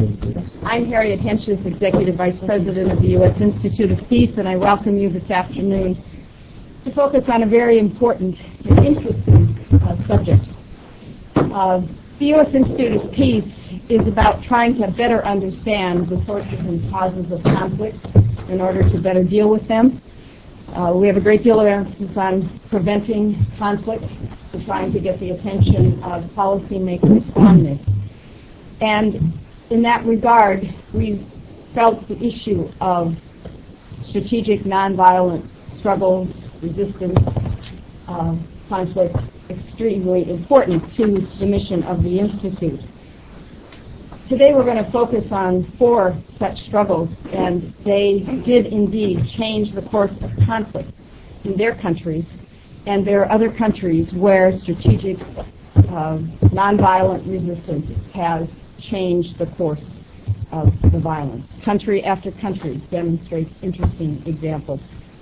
I'm Harriet Hentges, Executive Vice President of the U.S. Institute of Peace, and I welcome you this afternoon to focus on a very important and interesting subject. The U.S. Institute of Peace is about trying to better understand the sources and causes of conflict in order to better deal with them. We have a great deal of emphasis on preventing conflict and trying to get the attention of policymakers on this. And in that regard, we felt the issue of strategic nonviolent struggles, resistance, conflict extremely important to the mission of the Institute. Today we're going to focus on 4 such struggles, and they did indeed change the course of conflict in their countries, and there are other countries where strategic nonviolent resistance has changed the course of the violence. Country after country demonstrates interesting examples.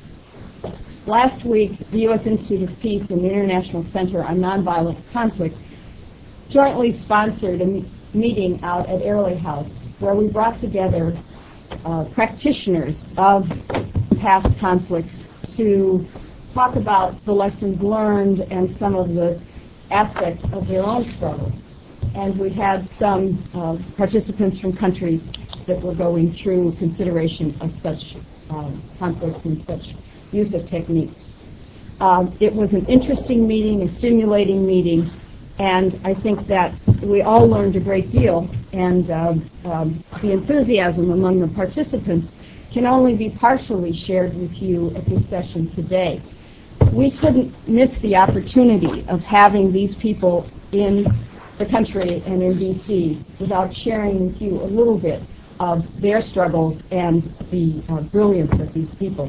Last week, the U.S. Institute of Peace and the International Center on Nonviolent Conflict jointly sponsored a meeting out at Airlie House where we brought together practitioners of past conflicts to talk about the lessons learned and some of the aspects of their own struggle. And we had some participants from countries that were going through consideration of such conflicts and such use of techniques. It was an interesting meeting, a stimulating meeting, and I think that we all learned a great deal, and the enthusiasm among the participants can only be partially shared with you at this session today. We couldn't miss the opportunity of having these people in the country and in D.C. without sharing with you a little bit of their struggles and the brilliance of these people.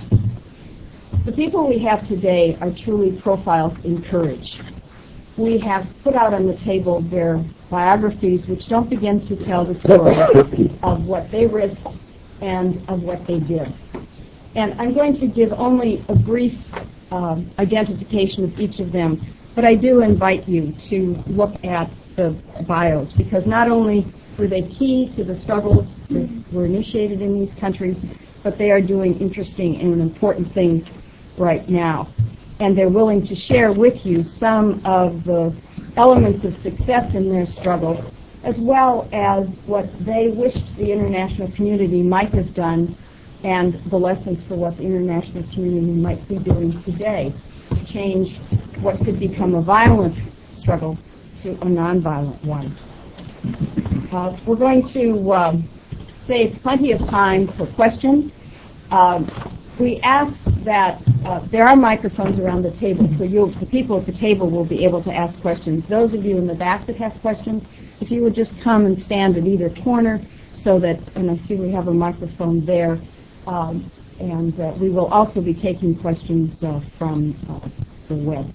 The people we have today are truly profiles in courage. We have put out on the table their biographies, which don't begin to tell the story of what they risked and of what they did. And I'm going to give only a brief identification of each of them, but I do invite you to look at the bios, because not only were they key to the struggles that were initiated in these countries, but they are doing interesting and important things right now. And they're willing to share with you some of the elements of success in their struggle, as well as what they wished the international community might have done and the lessons for what the international community might be doing today to change what could become a violent struggle to a nonviolent one. We're going to save plenty of time for questions. We ask that there are microphones around the table, so the people at the table will be able to ask questions. Those of you in the back that have questions, if you would just come and stand at either corner so that, and I see we have a microphone there, and we will also be taking questions from the web.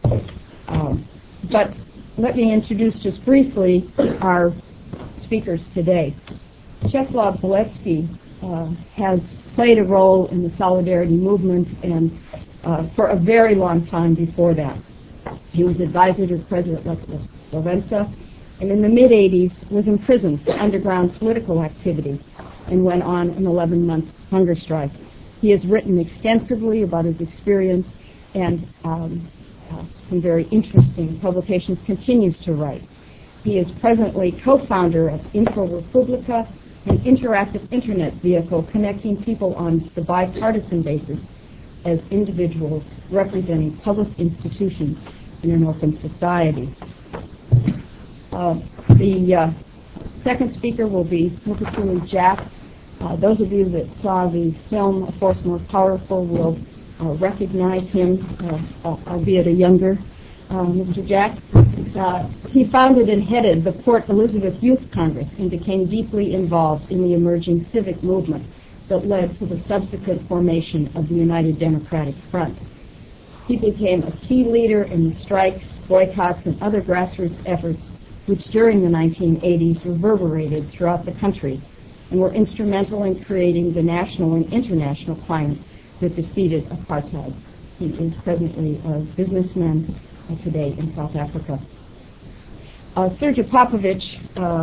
But let me introduce just briefly our speakers today. Czeslaw Bielecki has played a role in the Solidarity movement and for a very long time before that. He was advisor to President Lech Wałęsa, and in the mid-'80s was imprisoned for underground political activity and went on an 11-month hunger strike. He has written extensively about his experience, and some very interesting publications, continues to write. He is presently co-founder of InfoRepublica, an interactive internet vehicle connecting people on the bipartisan basis as individuals representing public institutions in an open society. The second speaker will be Mokusuli Jack. Those of you that saw the film A Force More Powerful will recognize him, albeit a younger Mr. Jack. He founded and headed the Port Elizabeth Youth Congress and became deeply involved in the emerging civic movement that led to the subsequent formation of the United Democratic Front. He became a key leader in the strikes, boycotts, and other grassroots efforts which during the 1980s reverberated throughout the country and were instrumental in creating the national and international climate that defeated apartheid. He is presently a businessman today in South Africa. Srđan Popović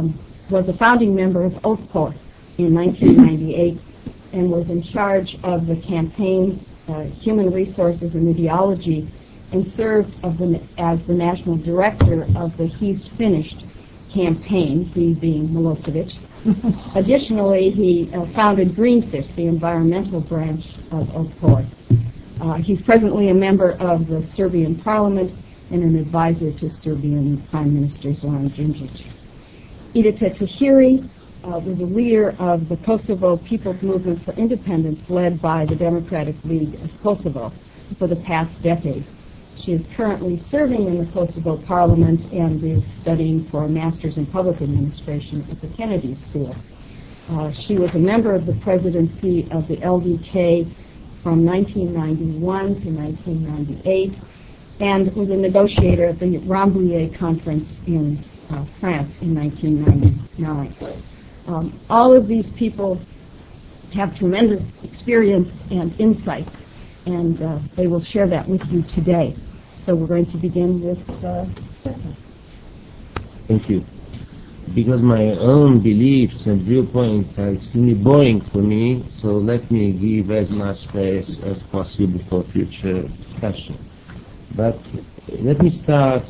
was a founding member of OPCOR in 1998 and was in charge of the campaign's human resources and ideology, and served as the national director of the He's Finished campaign, he being Milosevic. Additionally, he founded Greenfish, the environmental branch of OPCOR. He's presently a member of the Serbian parliament and an advisor to Serbian Prime Minister Zoran Đinđić. Idita Tahiri was a leader of the Kosovo People's Movement for Independence, led by the Democratic League of Kosovo for the past decade. She is currently serving in the Kosovo Parliament and is studying for a Master's in Public Administration at the Kennedy School. She was a member of the presidency of the LDK from 1991 to 1998 and was a negotiator at the Rambouillet Conference in France in 1999. All of these people have tremendous experience and insights, and they will share that with you today. So we're going to begin with Stefan. Thank you. Because my own beliefs and viewpoints are extremely boring for me, so let me give as much space as possible for future discussion. But let me start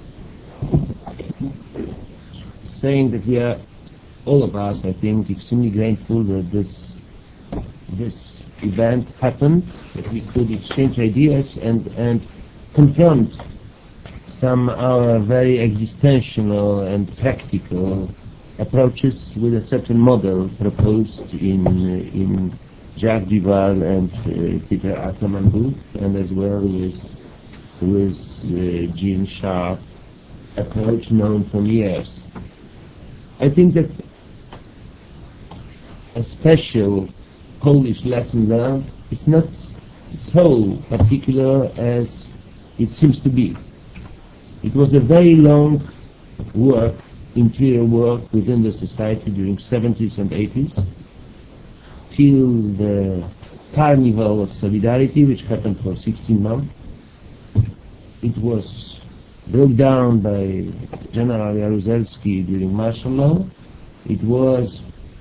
saying that we are, all of us, I think, extremely grateful that this event happened, that we could exchange ideas and confront some our very existential and practical approaches with a certain model proposed in Jacques Duval and Peter Ackerman Booth, and as well with Jean Sharp approach known for years. I think that a special Polish lesson learned is not so particular as it seems to be. It was a very long work, interior work within the society during 70s and 80s, till the Carnival of Solidarity, which happened for 16 months. It was broke down by General Jaruzelski during martial law. It was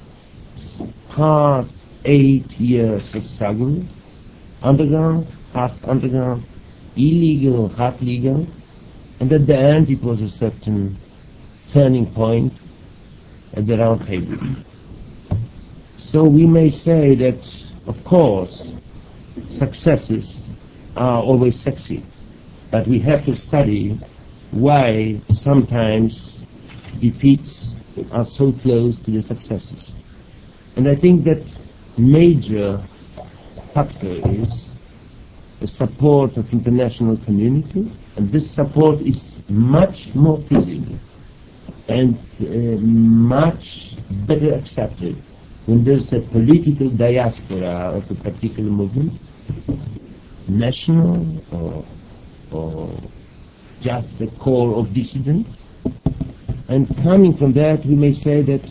hard 8 years of struggle, underground, half underground, illegal, half legal, and at the end it was a certain turning point at the round table. So we may say that, of course, successes are always sexy, but we have to study why sometimes defeats are so close to the successes. And I think that major factor is the support of international community, and this support is much more visible and much better accepted when there's a political diaspora of a particular movement, national or just the core of dissidents. And coming from that, we may say that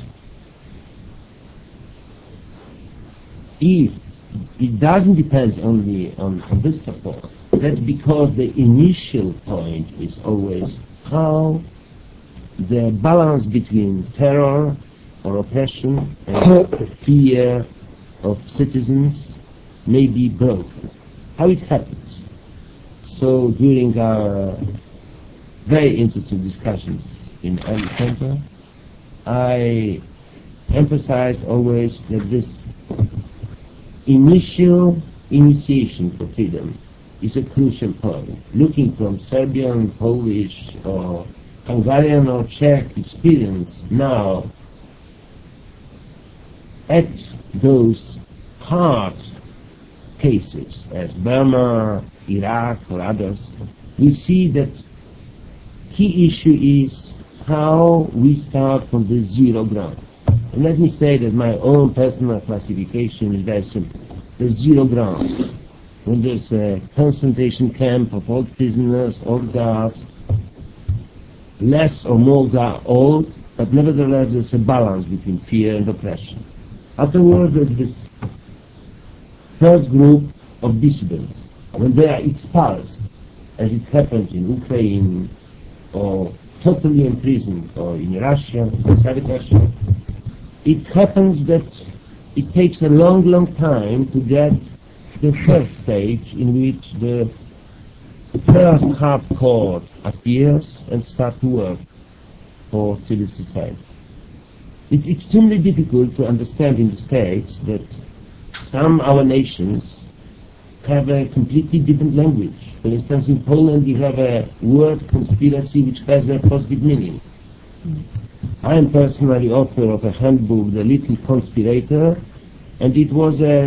if it doesn't depend only on this support, that's because the initial point is always how the balance between terror or oppression and fear of citizens may be broken, how it happens. So during our very interesting discussions in early center, I emphasized always that this initial initiation for freedom is a crucial point. Looking from Serbian, Polish, or Hungarian or Czech experience now at those hard cases as Burma, Iraq or others, we see that key issue is how we start from the zero ground. And let me say that my own personal classification is very simple. The zero ground. When there's a concentration camp of old prisoners, old guards, less or more old, but nevertheless there's a balance between fear and oppression. Afterwards there's this first group of dissidents. When they are expelled, as it happened in Ukraine, or totally imprisoned, or in Russia, in Soviet Russia, it happens that it takes a long, long time to get the third stage in which the first hardcore appears and start to work for civil society. It's extremely difficult to understand in the States that some our nations have a completely different language. For instance, in Poland you have a word conspiracy which has a positive meaning. I am personally author of a handbook, The Little Conspirator, and it was a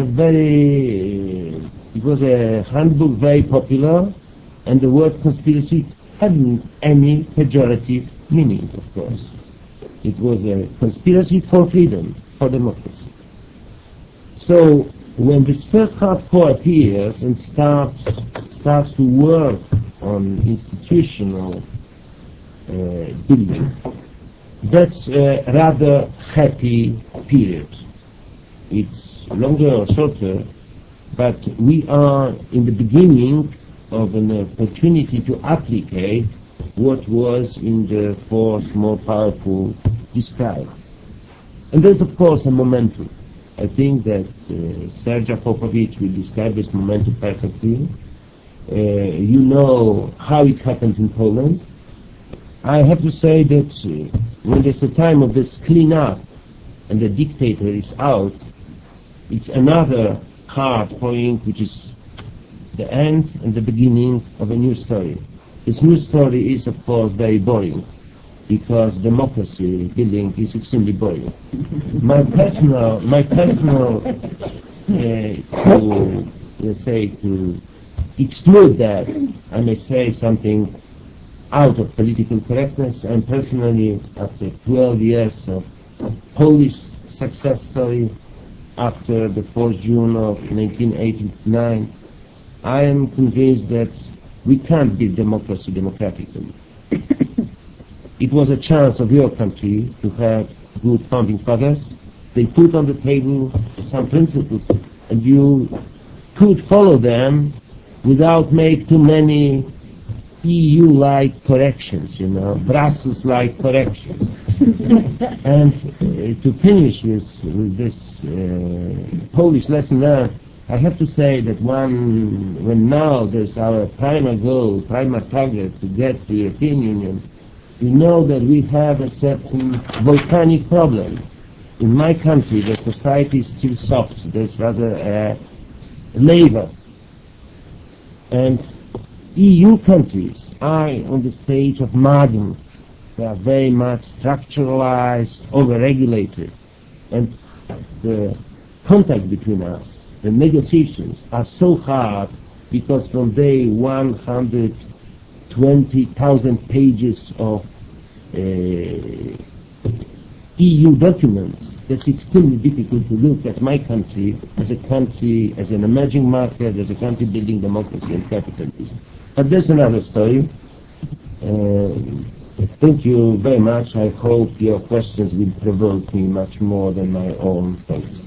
handbook very popular, and the word conspiracy hadn't any pejorative meaning, of course. It was a conspiracy for freedom, for democracy. So when this first hardcore appears and starts to work on institutional building, that's a rather happy period. It's longer or shorter, but we are in the beginning of an opportunity to applicate what was in the force more powerful described. And there's of course a momentum. I think that Sergej Popovich will describe this momentum perfectly. You know how it happened in Poland. I have to say that when there's a time of this clean-up and the dictator is out, it's another hard point which is the end and the beginning of a new story. This new story is of course very boring, because democracy building is extremely boring. My personal to exclude that, I may say something out of political correctness. I'm personally, after 12 years of Polish success story, after the 4th June of 1989, I am convinced that we can't build democracy democratically. It was a chance of your country to have good founding fathers. They put on the table some principles, and you could follow them without make too many EU-like corrections, Brussels-like corrections. And to finish with this Polish lesson learned, I have to say that when now there's our primary goal, primary target to get to the European Union, we know that we have a certain volcanic problem. In my country, the society is still soft. There's rather a labor. And EU countries are on the stage of Magen. They are very much structuralized, over-regulated. And the contact between us, the negotiations are so hard because from day 120,000 pages of EU documents, that's extremely difficult to look at my country, as an emerging market, as a country building democracy and capitalism. But there's another story. Thank you very much. I hope your questions will provoke me much more than my own thoughts.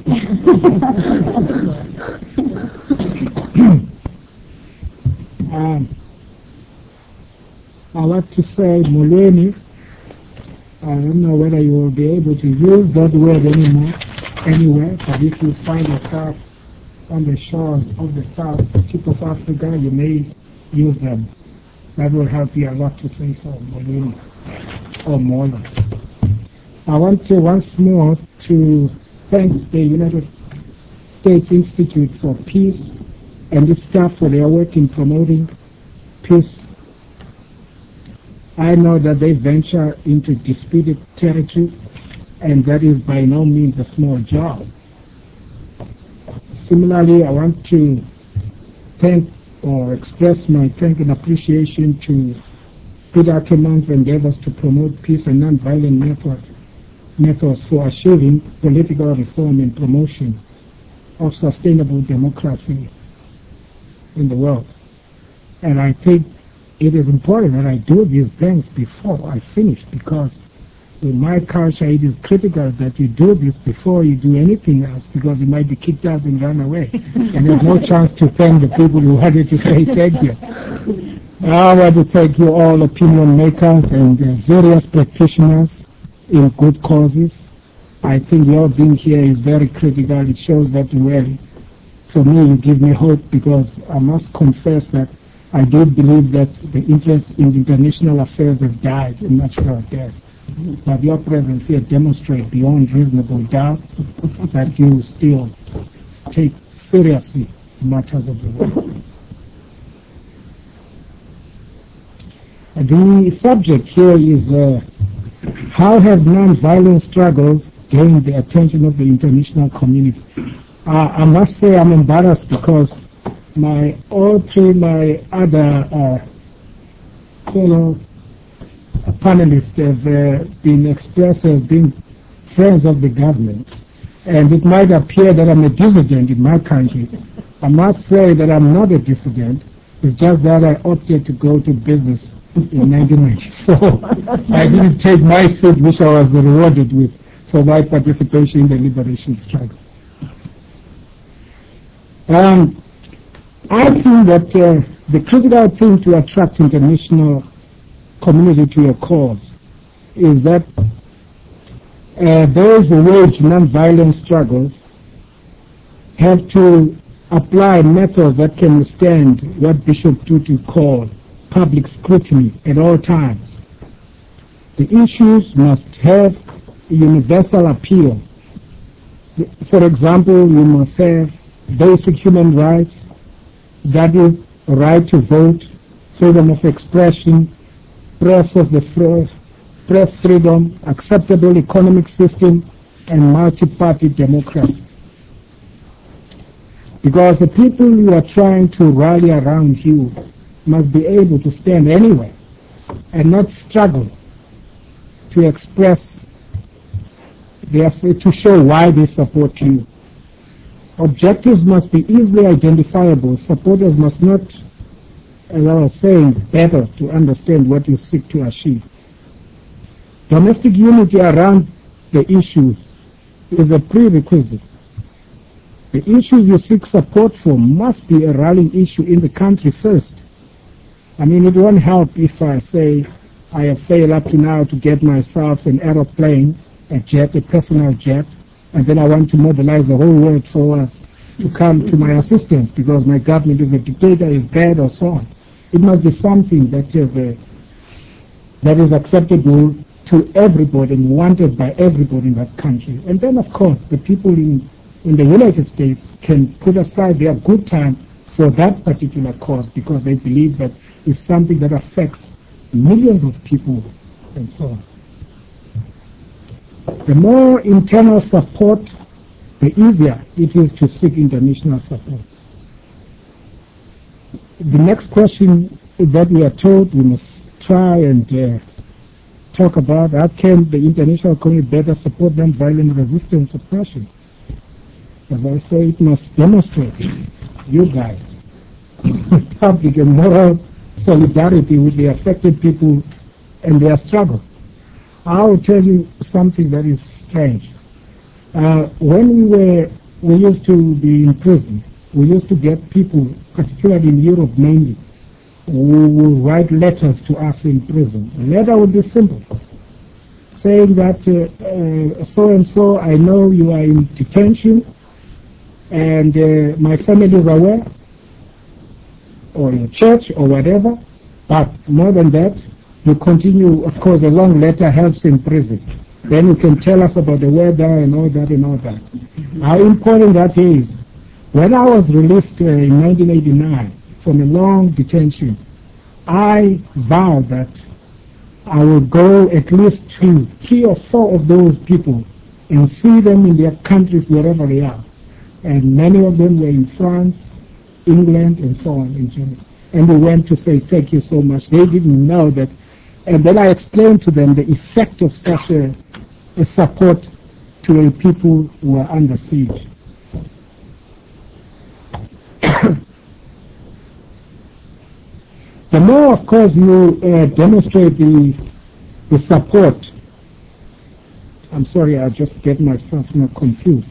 I like to say Molweni. I don't know whether you will be able to use that word anywhere, but if you find yourself on the shores of the south tip of Africa, you may use them. That will help you a lot to say so, Molweni or Mola. I want to once more to thank the United States Institute for Peace and its staff for their work in promoting peace. I know that they venture into disputed territories, and that is by no means a small job. Similarly, I want to thank or express my thanks and appreciation to Peter Ackerman's endeavors to promote peace and non-violent methods for achieving political reform and promotion of sustainable democracy in the world. And I think it is important that I do these things before I finish, because in my culture it is critical that you do this before you do anything else, because you might be kicked out and run away. And there's no chance to thank the people who wanted to say thank you. I want to thank you all opinion makers and various practitioners in good causes I think your being here is very critical. It shows that well. For me, you give me hope, because I must confess that I do believe that the interest in international affairs have died a natural death. But your presence here demonstrates beyond reasonable doubt that you still take seriously matters of the world. The subject here is how have non-violent struggles gained the attention of the international community? I must say I'm embarrassed, because all three my other fellow panelists have been expressed as being friends of the government. And it might appear that I'm a dissident in my country. I must say that I'm not a dissident. It's just that I opted to go to business in 1994. I didn't take my seat, which I was rewarded with, for my participation in the liberation struggle. I think that the critical thing to attract international community to your cause is that those who wage non-violent struggles have to apply methods that can withstand what Bishop Tutu called public scrutiny at all times. The issues must have universal appeal. For example, you must have basic human rights, that is, right to vote, freedom of expression, press freedom, acceptable economic system, and multi-party democracy. Because the people you are trying to rally around you must be able to stand anywhere and not struggle to express, to show why they support you. Objectives must be easily identifiable. Supporters must not, as I was saying, better to understand what you seek to achieve. Domestic unity around the issues is a prerequisite. The issues you seek support for must be a rallying issue in the country first. I mean, it won't help if I say I have failed up to now to get myself an aeroplane, a jet, a personal jet, and then I want to mobilize the whole world for us to come to my assistance because my government is a dictator, is bad, or so on. It must be something that is acceptable to everybody and wanted by everybody in that country. And then, of course, the people in the United States can put aside their good time for that particular cause because they believe that it's something that affects millions of people and so on. The more internal support, the easier it is to seek international support. The next question that we are told we must try and talk about, how can the international community better support non-violent resistance oppression? As I say, it must demonstrate, you guys, public and moral solidarity with the affected people and their struggles. I will tell you something that is strange. When we used to be in prison, we used to get people, particularly in Europe mainly, who would write letters to us in prison. The letter would be simple, saying that so-and-so, I know you are in detention, and my family is aware, or your church, or whatever, but more than that, you continue, of course, a long letter helps in prison. Then you can tell us about the weather and all that and all that. How important that is. When I was released in 1989 from a long detention, I vowed that I will go at least to 3 or 4 of those people and see them in their countries wherever they are. And many of them were in France, England, and so on in Germany. And we went to say thank you so much. They didn't know that. And then I explained to them the effect of such a support to the people who are under siege. The more, of course, you demonstrate the support. I'm sorry, I just get myself confused.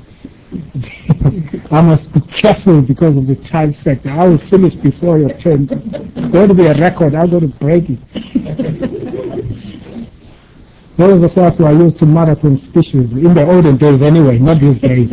I must be careful because of the time factor. I will finish before your turn. It's going to be a record. I'm going to break it. Those of us who are used to marathon speeches, in the olden days anyway, not these days,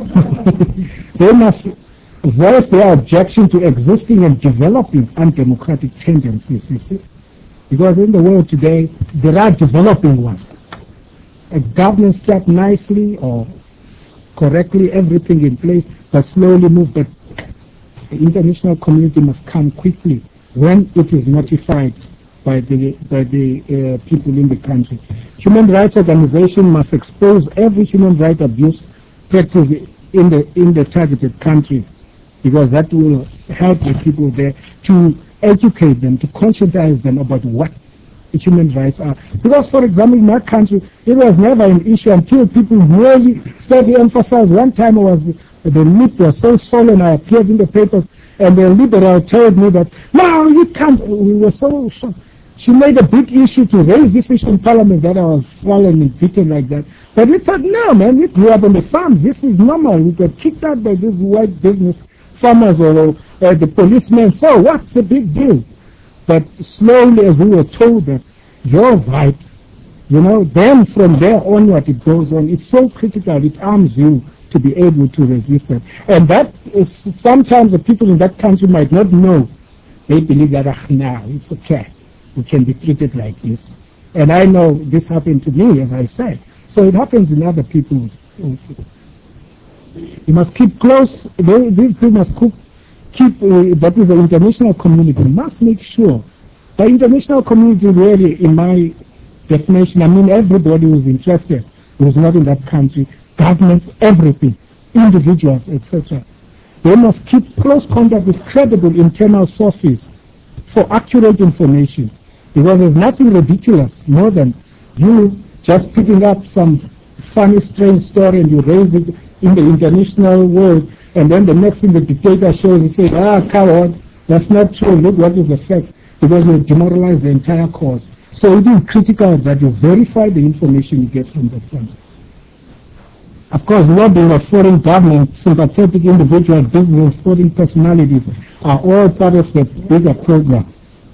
they must voice their objection to existing and developing undemocratic tendencies, you see. Because in the world today, there are developing ones. A government start nicely or correctly, everything in place, but slowly move. But the international community must come quickly when it is notified by the people in the country. Human rights organization must expose every human rights abuse practiced in the targeted country, because that will help the people there to educate them, to conscientize them about what human rights are. Because, for example, in my country, it was never an issue until people really started to emphasize. One time the lip was so swollen, I appeared in the papers, and the liberal told me that, no, you can't. We were so shocked. She made a big issue to raise this issue in Parliament that I was swollen and beaten like that. But we thought, no, man, we grew up on the farms. This is normal. We got kicked out by these white business farmers or the policemen. So what's the big deal? But slowly, as we were told that you're right, then from there onward it goes on. It's so critical. It arms you to be able to resist that. And that is sometimes the people in that country might not know. They believe that, now it's okay. We can be treated like this. And I know this happened to me, as I said. So it happens in other people also. You must keep close. These people must keep, that is the international community, must make sure. The international community really, in my definition, I mean everybody who's interested, who's not in that country, governments, everything, individuals, etc. They must keep close contact with credible internal sources for accurate information. Because there's nothing ridiculous more than you just picking up some funny, strange story and you raise it in the international world, and then the next thing the dictator shows, he says, coward, that's not true, look what is the fact, because you demoralize the entire cause. So it is critical that you verify the information you get from the front. Of course, lobbying of foreign governments, sympathetic individual business, sporting personalities are all part of the bigger program.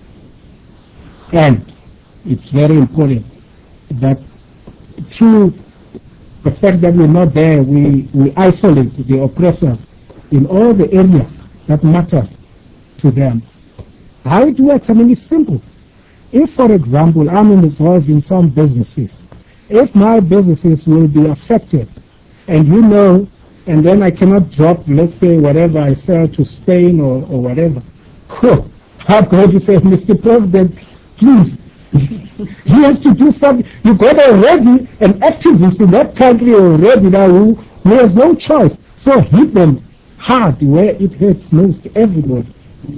And it's very important that through the fact that we're not there, we isolate the oppressors in all the areas that matters to them. How it works, I mean, it's simple. If, for example, I'm involved in some businesses, if my businesses will be affected, and and then I cannot drop, let's say, whatever I sell to Spain or whatever, cool. How could you say, Mr. President, please, he has to do something. You got already an activist in that country already now who has no choice. So hit them hard where it hurts most everybody.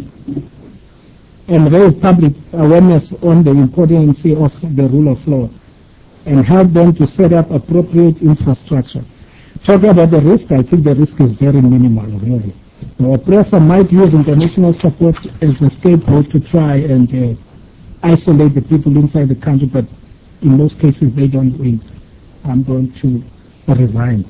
And raise public awareness on the importance of the rule of law and help them to set up appropriate infrastructure. Talking about the risk, I think the risk is very minimal, really. The oppressor might use international support as a scapegoat to try and isolate the people inside the country, but in most cases they don't win. I'm going to resign.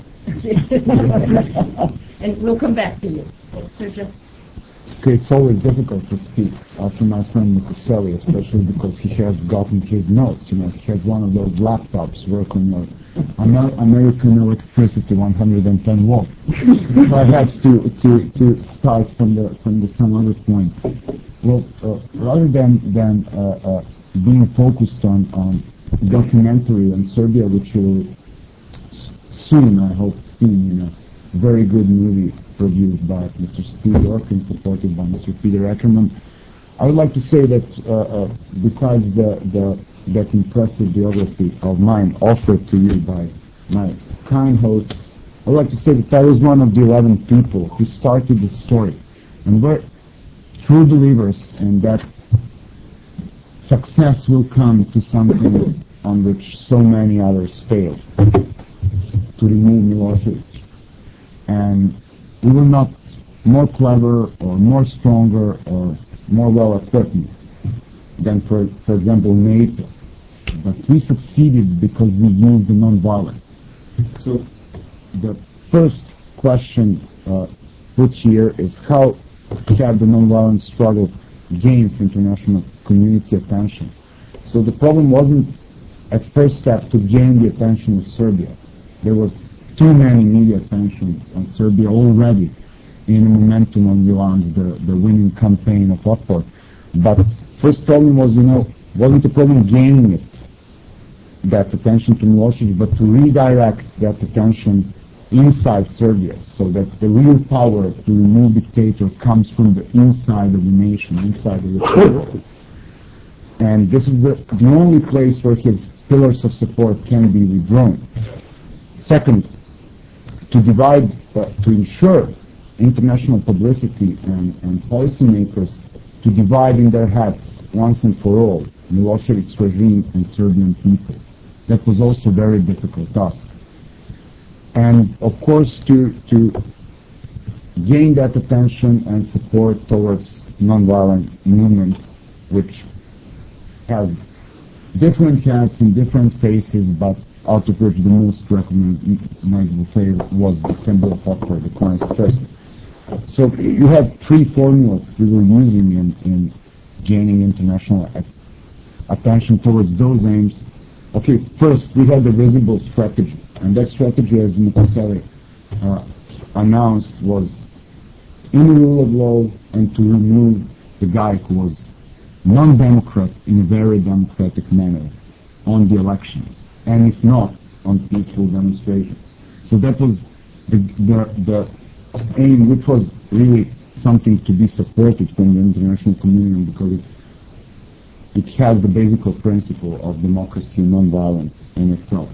And we'll come back to you. Okay, it's always difficult to speak after my friend Mukuseli, especially because he has gotten his notes. He has one of those laptops working on American electricity, 110 volts. So I had to start from some other point. Well, rather than being focused on documentary on Serbia, which you will soon, I hope, see in a very good movie produced by Mr. Steve York and supported by Mr. Peter Eckerman, I would like to say that besides that impressive biography of mine offered to you by my kind host, I would like to say that I was one of the 11 people who started the story, and we're true believers in that success will come to something on which so many others failed, to remove Milosevic. And we were not more clever or more stronger or more well-equipped than, for example, NATO. But we succeeded because we used the non-violence. So the first question put here is how have the non-violent struggle gained international community attention? So the problem wasn't at first step to gain the attention of Serbia. There was too many media attention on Serbia already in the momentum of Milan's, the winning campaign of Otpor. But first problem was, wasn't the problem gaining it, that attention to Milosevic, but to redirect that attention inside Serbia, so that the real power to remove dictator comes from the inside of the nation, inside of the people. And this is the only place where his pillars of support can be withdrawn. Second, to divide, to ensure international publicity and policymakers to divide in their heads once and for all Milosevic's regime and Serbian people. That was also a very difficult task. And of course to gain that attention and support towards nonviolent movement, which has different hats and different faces, but out of which the most recognizable face was the symbol of Otpor, the Crvena Zvezda. So you have three formulas we were using in gaining international attention towards those aims. Okay, first we had the visible strategy, and that strategy, as Mukasevich announced, was in the rule of law and to remove the guy who was non-democrat in a very democratic manner on the elections, and if not, on peaceful demonstrations. So that was the aim, which was really something to be supported from the international community, because it has the basic principle of democracy and non-violence in itself.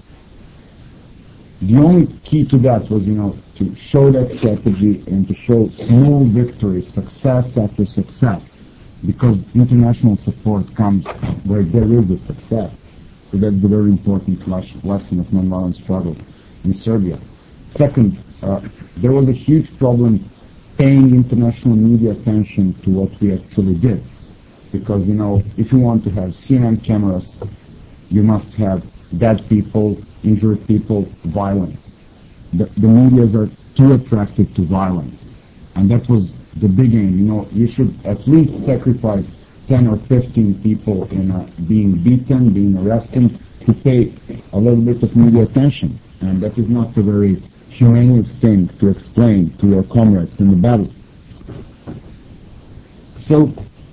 The only key to that was, to show that strategy and to show small victories, success after success, because international support comes where there is a success. So that's the very important lesson of non-violent struggle in Serbia. Second, there was a huge problem paying international media attention to what we actually did. Because, if you want to have CNN cameras, you must have dead people, injured people, violence. The medias are too attracted to violence. And that was the big aim. You should at least sacrifice 10 or 15 people in being beaten, being arrested, to pay a little bit of media attention. And that is not a very humane thing to explain to your comrades in the battle. So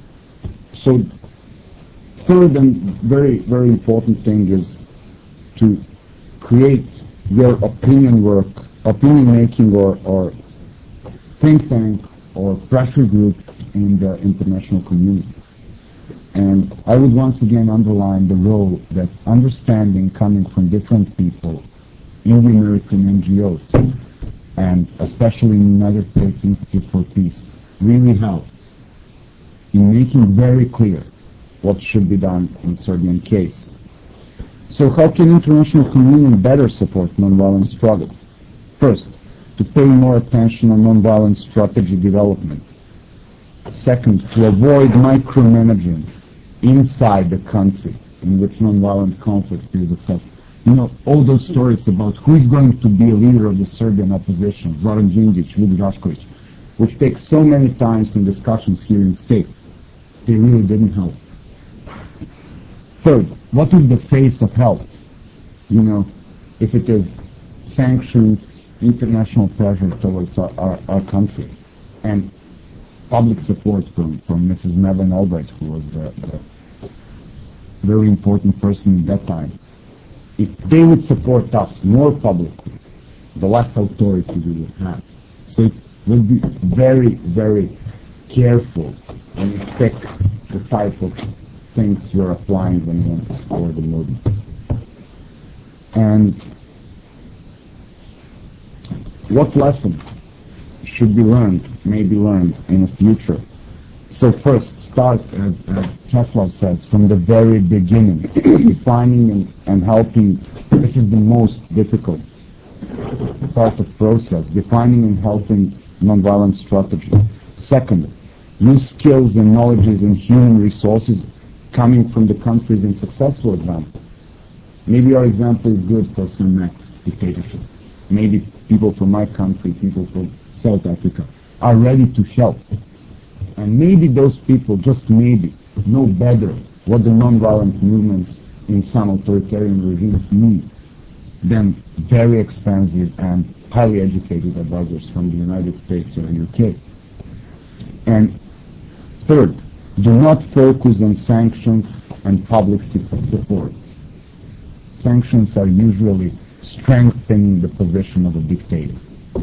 third and very, very important thing is to create your opinion making or think tank or pressure group in the international community. And I would once again underline the role that understanding coming from different people in the American NGOs, and especially in the United States Institute for Peace, really helped in making very clear what should be done in Serbian case. So how can international community better support nonviolent struggle? First, to pay more attention on nonviolent strategy development. Second, to avoid micromanaging inside the country in which nonviolent conflict is assessed. All those stories about who is going to be a leader of the Serbian opposition, Zoran Đinđić, Vuk Drašković, which take so many times in discussions here in state, they really didn't help. Third, what is the face of help? If it is sanctions, international pressure towards our country, and public support from Mrs. Madeleine Albright, who was the very important person at that time. If they would support us more publicly, the less authority we would have. So it will be very, very careful when you pick the type of things you're applying when you want to support the movement. And what lesson should be learned, may be learned in the future? So first, start, as Czeslaw says, from the very beginning, defining and helping. This is the most difficult part of the process, defining and helping nonviolent strategy. Second, use skills and knowledges and human resources coming from the countries in successful example. Maybe our example is good for some next dictatorship. Maybe people from my country, people from South Africa, are ready to help. And maybe those people, just maybe, know better what the nonviolent movements in some authoritarian regimes needs than very expensive and highly educated advisors from the United States or UK. And third, do not focus on sanctions and public support. Sanctions are usually strengthening the position of a dictator.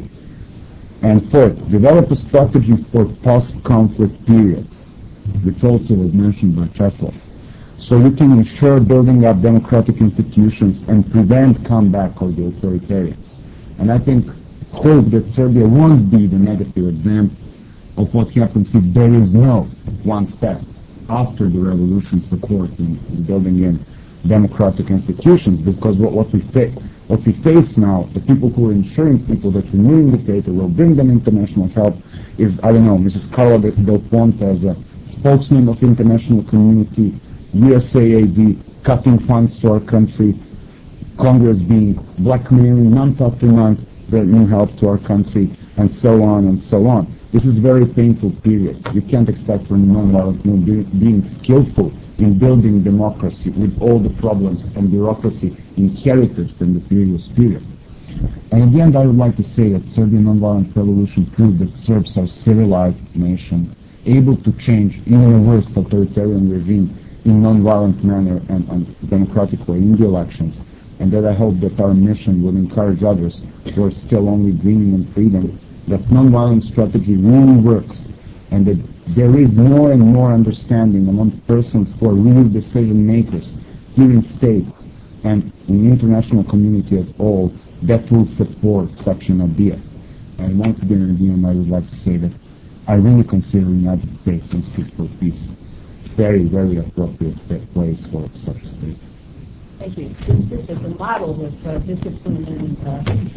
And fourth, develop a strategy for post-conflict period, which also was mentioned by Česlav, so we can ensure building up democratic institutions and prevent comeback of the authoritarians. And I hope that Serbia won't be the negative example of what happens if there is no one step after the revolution support in building in democratic institutions, because what we face now, the people who are ensuring people that renewing the dictator will bring them international help is, I don't know, Mrs. Carla Del Ponte as a spokesman of international community, USAID cutting funds to our country, Congress being blackmailing month after month the new help to our country, and so on and so on. This is a very painful period. You can't expect from a non-violent movement being skillful in building democracy with all the problems and bureaucracy inherited from the previous period. And at the end, I would like to say that Serbian nonviolent revolution proved that Serbs are a civilized nation, able to change even a worst authoritarian regime in non-violent manner and democratic way in the elections, and that I hope that our mission will encourage others who are still only dreaming of freedom that non-violent strategy really works, and that there is more and more understanding among persons who are real decision makers here in state and in the international community at all that will support such an idea. And once again, I would like to say that I really consider the United States Institute for Peace very, very appropriate place for such a state. Thank you. This group is a model with discipline and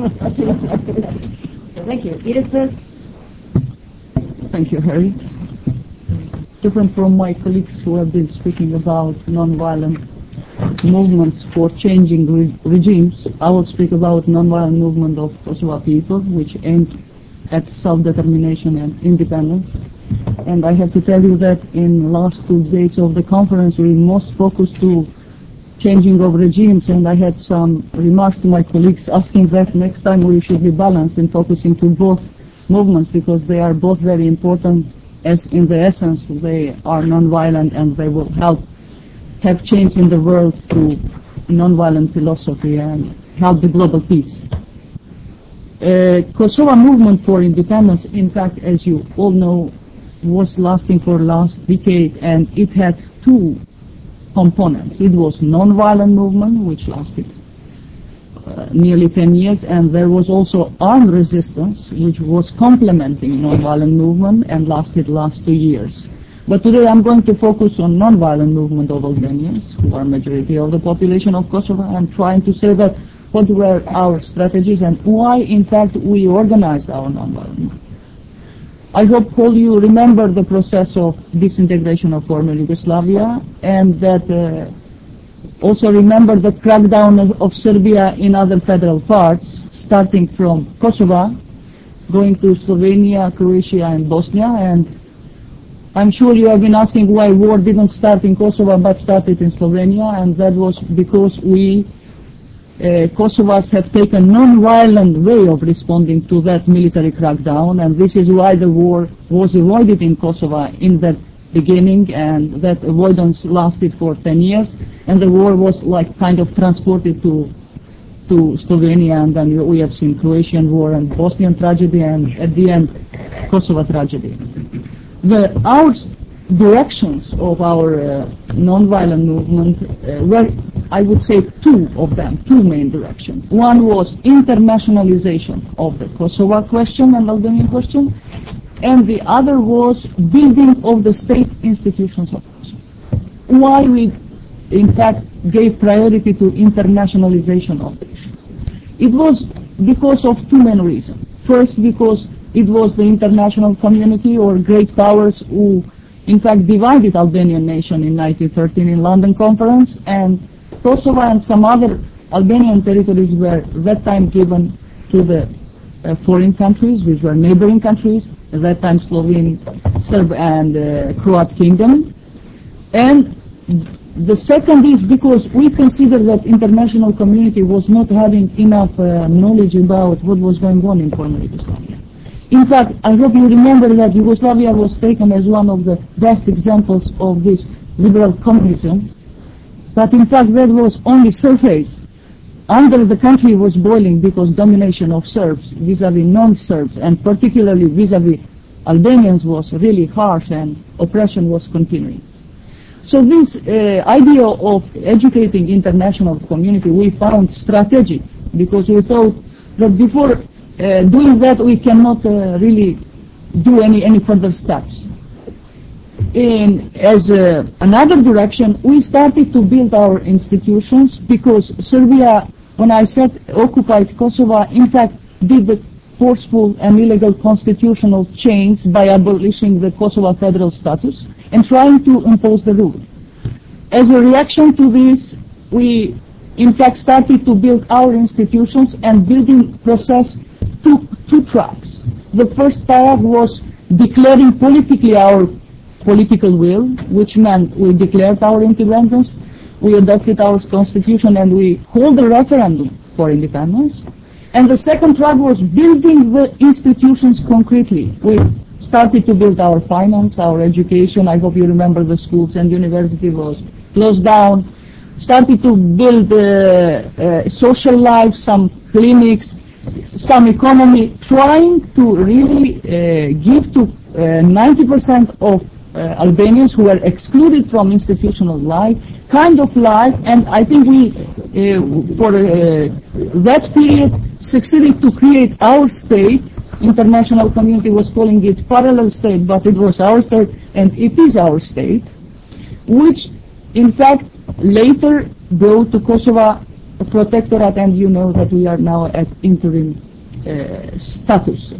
so thank you. Edith, sir? Thank you, Harry. Different from my colleagues who have been speaking about nonviolent movements for changing regimes, I will speak about nonviolent movement of Kosovo people, which aimed at self-determination and independence. And I have to tell you that in the last 2 days of the conference, we most focused to changing of regimes, and I had some remarks to my colleagues asking that next time we should be balanced in focusing to both movements, because they are both very important, as in the essence they are non-violent and they will help have change in the world through non-violent philosophy and help the global peace. Kosovo movement for independence, in fact, as you all know, was lasting for last decade, and it had two components. It was non-violent movement, which lasted nearly 10 years, and there was also armed resistance, which was complementing non-violent movement and lasted last 2 years. But today I'm going to focus on non-violent movement of Albanians, who are majority of the population of Kosovo, and trying to say that what were our strategies and why, in fact, we organized our non-violent movement. I hope all you remember the process of disintegration of former Yugoslavia, and that also remember the crackdown of Serbia in other federal parts, starting from Kosovo, going to Slovenia, Croatia, and Bosnia. And I'm sure you have been asking why war didn't start in Kosovo but started in Slovenia, and that was because we Kosovars have taken non-violent way of responding to that military crackdown, and this is why the war was avoided in Kosovo in that beginning, and that avoidance lasted for 10 years, and the war was like kind of transported to Slovenia, and then we have seen Croatian war and Bosnian tragedy, and at the end Kosovo tragedy. Our directions of our non-violent movement were, I would say, two main directions. One was internationalization of the Kosovo question and Albanian question, and the other was building of the state institutions of Kosovo. Why we, in fact, gave priority to internationalization of the issue? It was because of two main reasons. First, because it was the international community or great powers who, in fact, divided Albanian nation in 1913 in London Conference, and Kosovo and some other Albanian territories were at that time given to the foreign countries, which were neighboring countries, at that time Slovene, Serb, and Croat kingdom. And The second is because we consider that international community was not having enough knowledge about what was going on in former Yugoslavia. In fact, I hope you remember that Yugoslavia was taken as one of the best examples of this liberal communism, but in fact that was only surface. Under the country was boiling because domination of Serbs vis-à-vis non-Serbs, and particularly vis-à-vis Albanians, was really harsh, and oppression was continuing. So this idea of educating international community we found strategic, because we thought that before doing that we cannot really do any further steps. As another direction, we started to build our institutions, because Serbia, when I said occupied Kosovo, in fact did the forceful and illegal constitutional change by abolishing the Kosovo federal status and trying to impose the rule. As a reaction to this, we in fact started to build our institutions, and building process took two tracks. The first track was declaring politically our political will, which meant we declared our independence, we adopted our constitution, and we hold a referendum for independence. And the second track was building the institutions concretely. We started to build our finance, our education. I hope you remember the schools and university was closed down. Started to build social life, some clinics, some economy, trying to really give to 90% of Albanians who were excluded from institutional life, kind of life, and I think we, for that period, succeeded to create our state. International community was calling it parallel state, but it was our state, and it is our state, which in fact later brought to Kosovo a protectorate, and you know that we are now at interim status.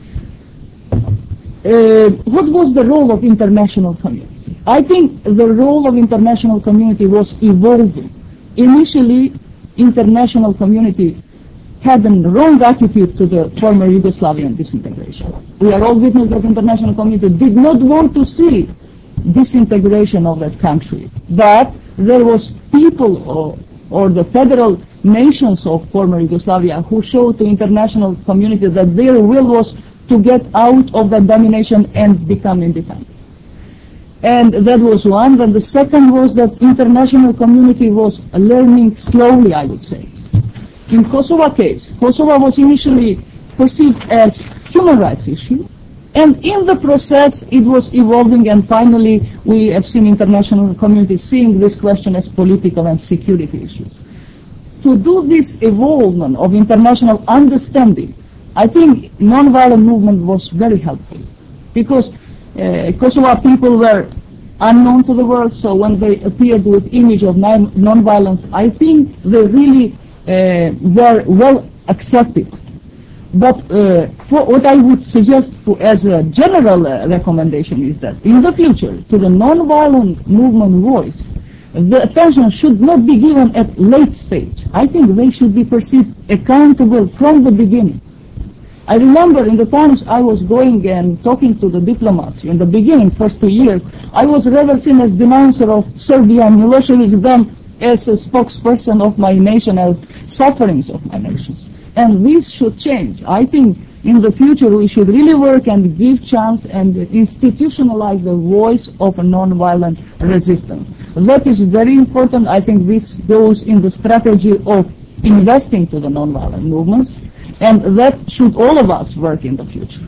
What was the role of international community? I think the role of international community was evolving. Initially, international community had a wrong attitude to the former Yugoslavian disintegration. We are all witness that international community did not want to see disintegration of that country. But there was people or the federal nations of former Yugoslavia who showed to international community that their will was to get out of that domination and become independent. And that was one. Then the second was that international community was learning slowly, I would say. In Kosovo case, Kosovo was initially perceived as human rights issue, and in the process it was evolving, and finally we have seen international community seeing this question as political and security issues. To do this evolvement of international understanding, I think non-violent movement was very helpful, because Kosovo people were unknown to the world, so when they appeared with image of non-violence, I think they really were well accepted. But for what I would suggest as a general recommendation is that in the future, to the non-violent movement voice, the attention should not be given at late stage. I think they should be perceived accountable from the beginning. I remember in the times I was going and talking to the diplomats in the beginning, first 2 years, I was rather seen as denouncer of Serbia and Milosevic than as a spokesperson of my nation and sufferings of my nations. And this should change. I think in the future we should really work and give chance and institutionalize the voice of a non-violent resistance. That is very important. I think this goes in the strategy of investing to the non-violent movements, and that should all of us work in the future.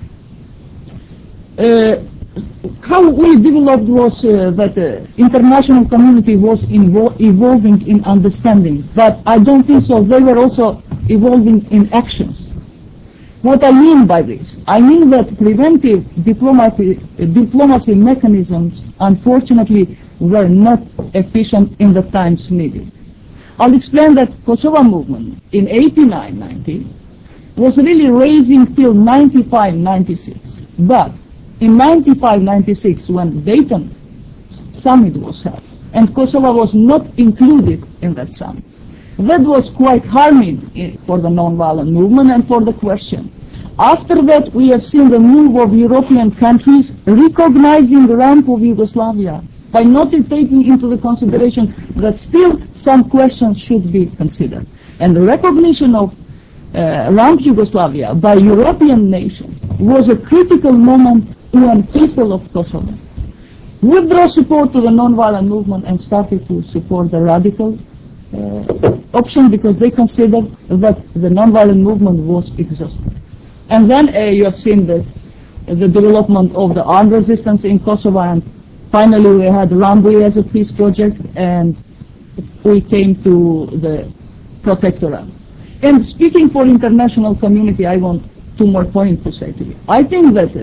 How we developed was that international community was evolving in understanding, but I don't think so. They were also evolving in actions. What I mean by this? I mean that preventive diplomacy mechanisms, unfortunately, were not efficient in the times needed. I'll explain that Kosovo movement in 89-90 was really raising till 95-96, but in 95-96, when Dayton summit was held, and Kosovo was not included in that summit, that was quite harming for the non-violent movement and for the question. After that, we have seen the move of European countries recognizing the ramp of Yugoslavia by not taking into the consideration that still some questions should be considered. And the recognition of around Yugoslavia by European nations was a critical moment when people of Kosovo withdraw support to the non-violent movement and started to support the radical option because they considered that the non-violent movement was exhausted. And then you have seen the development of the armed resistance in Kosovo, and finally we had Rambouillet as a peace project, and we came to the protectorate. And speaking for international community, I want two more points to say to you. I think that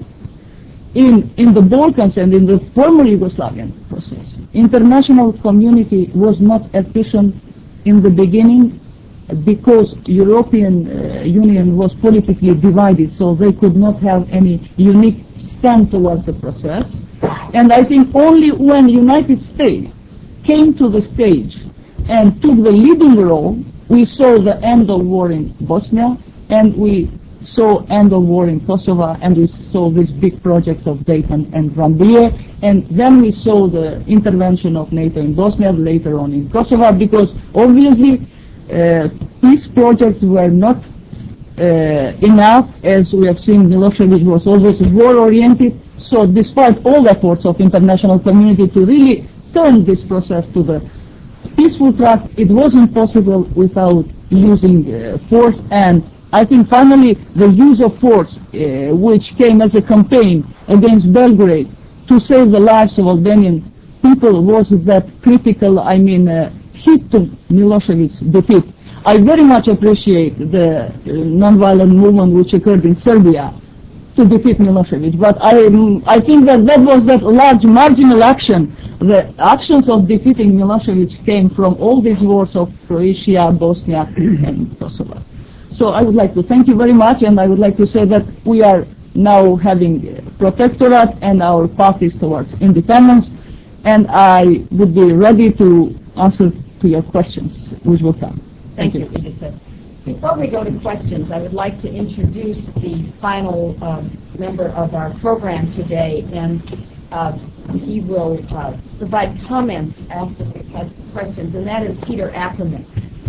in the Balkans and in the former Yugoslavian process, international community was not efficient in the beginning because European Union was politically divided, so they could not have any unique stand towards the process. And I think only when United States came to the stage and took the leading role, we saw the end of war in Bosnia, and we saw end of war in Kosovo, and we saw these big projects of Dayton and Rambouillet, and then we saw the intervention of NATO in Bosnia, later on in Kosovo, because obviously peace projects were not enough. As we have seen, Milosevic was always war-oriented, so despite all efforts of international community to really turn this process to the peaceful track, it wasn't possible without using force. And I think finally the use of force, which came as a campaign against Belgrade to save the lives of Albanian people, was that critical, hit to Milosevic's defeat. I very much appreciate the non-violent movement which occurred in Serbia to defeat Milosevic, but I think that was that large marginal action. The actions of defeating Milosevic came from all these wars of Croatia, Bosnia, and Kosovo. So I would like to thank you very much, and I would like to say that we are now having a protectorate and our path is towards independence, and I would be ready to answer to your questions, which will come. Thank you, Edith. Before we go to questions, I would like to introduce the final member of our program today, and he will provide comments after we've had some questions, and that is Peter Ackerman.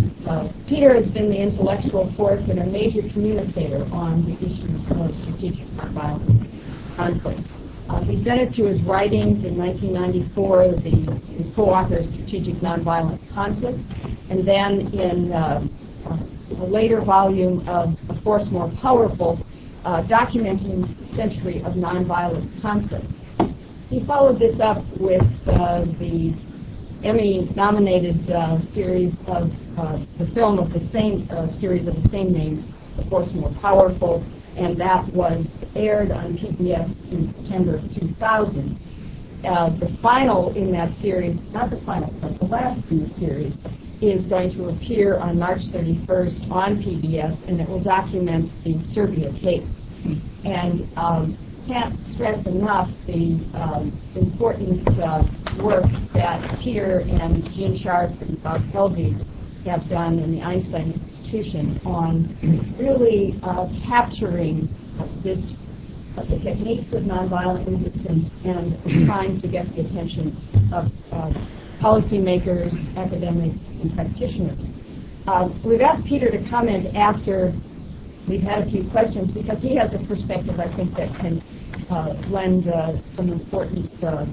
Peter has been the intellectual force and a major communicator on the issues of strategic nonviolent conflict. He sent it to his writings in 1994, his co-author, Strategic Nonviolent Conflict, and then in a later volume of A Force More Powerful, documenting the century of nonviolent conflict. He followed this up with the Emmy-nominated series of the film of the same series of the same name, A Force More Powerful, and that was aired on PBS in September of 2000. The final in that series, not the final, but the last in the series, is going to appear on March 31st on PBS, and it will document the Serbia case. And can't stress enough the important work that Peter and Gene Sharp and Bob Helvig have done in the Einstein Institution on really capturing the techniques of nonviolent resistance and trying to get the attention of policymakers, academics, and practitioners. We've asked Peter to comment after we've had a few questions because he has a perspective, I think, that can lend some important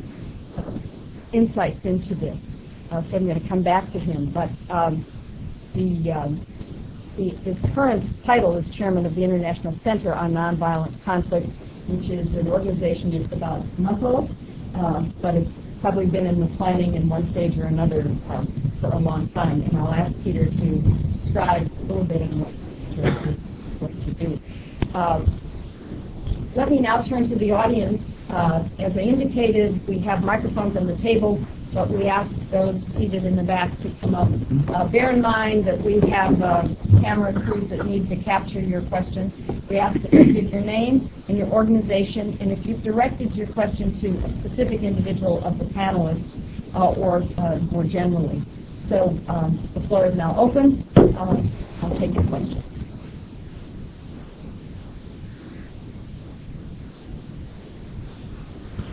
insights into this. So I'm going to come back to him. But his current title is chairman of the International Center on Nonviolent Conflict, which is an organization that's about a month old, but it's probably been in the planning in one stage or another for a long time. And I'll ask Peter to describe a little bit on what to do. Let me now turn to the audience. As I indicated, we have microphones on the table, but we ask those seated in the back to come up. Bear in mind that we have camera crews that need to capture your questions. We ask that you give your name and your organization, and if you've directed your question to a specific individual of the panelists or more generally. So the floor is now open. I'll take your questions.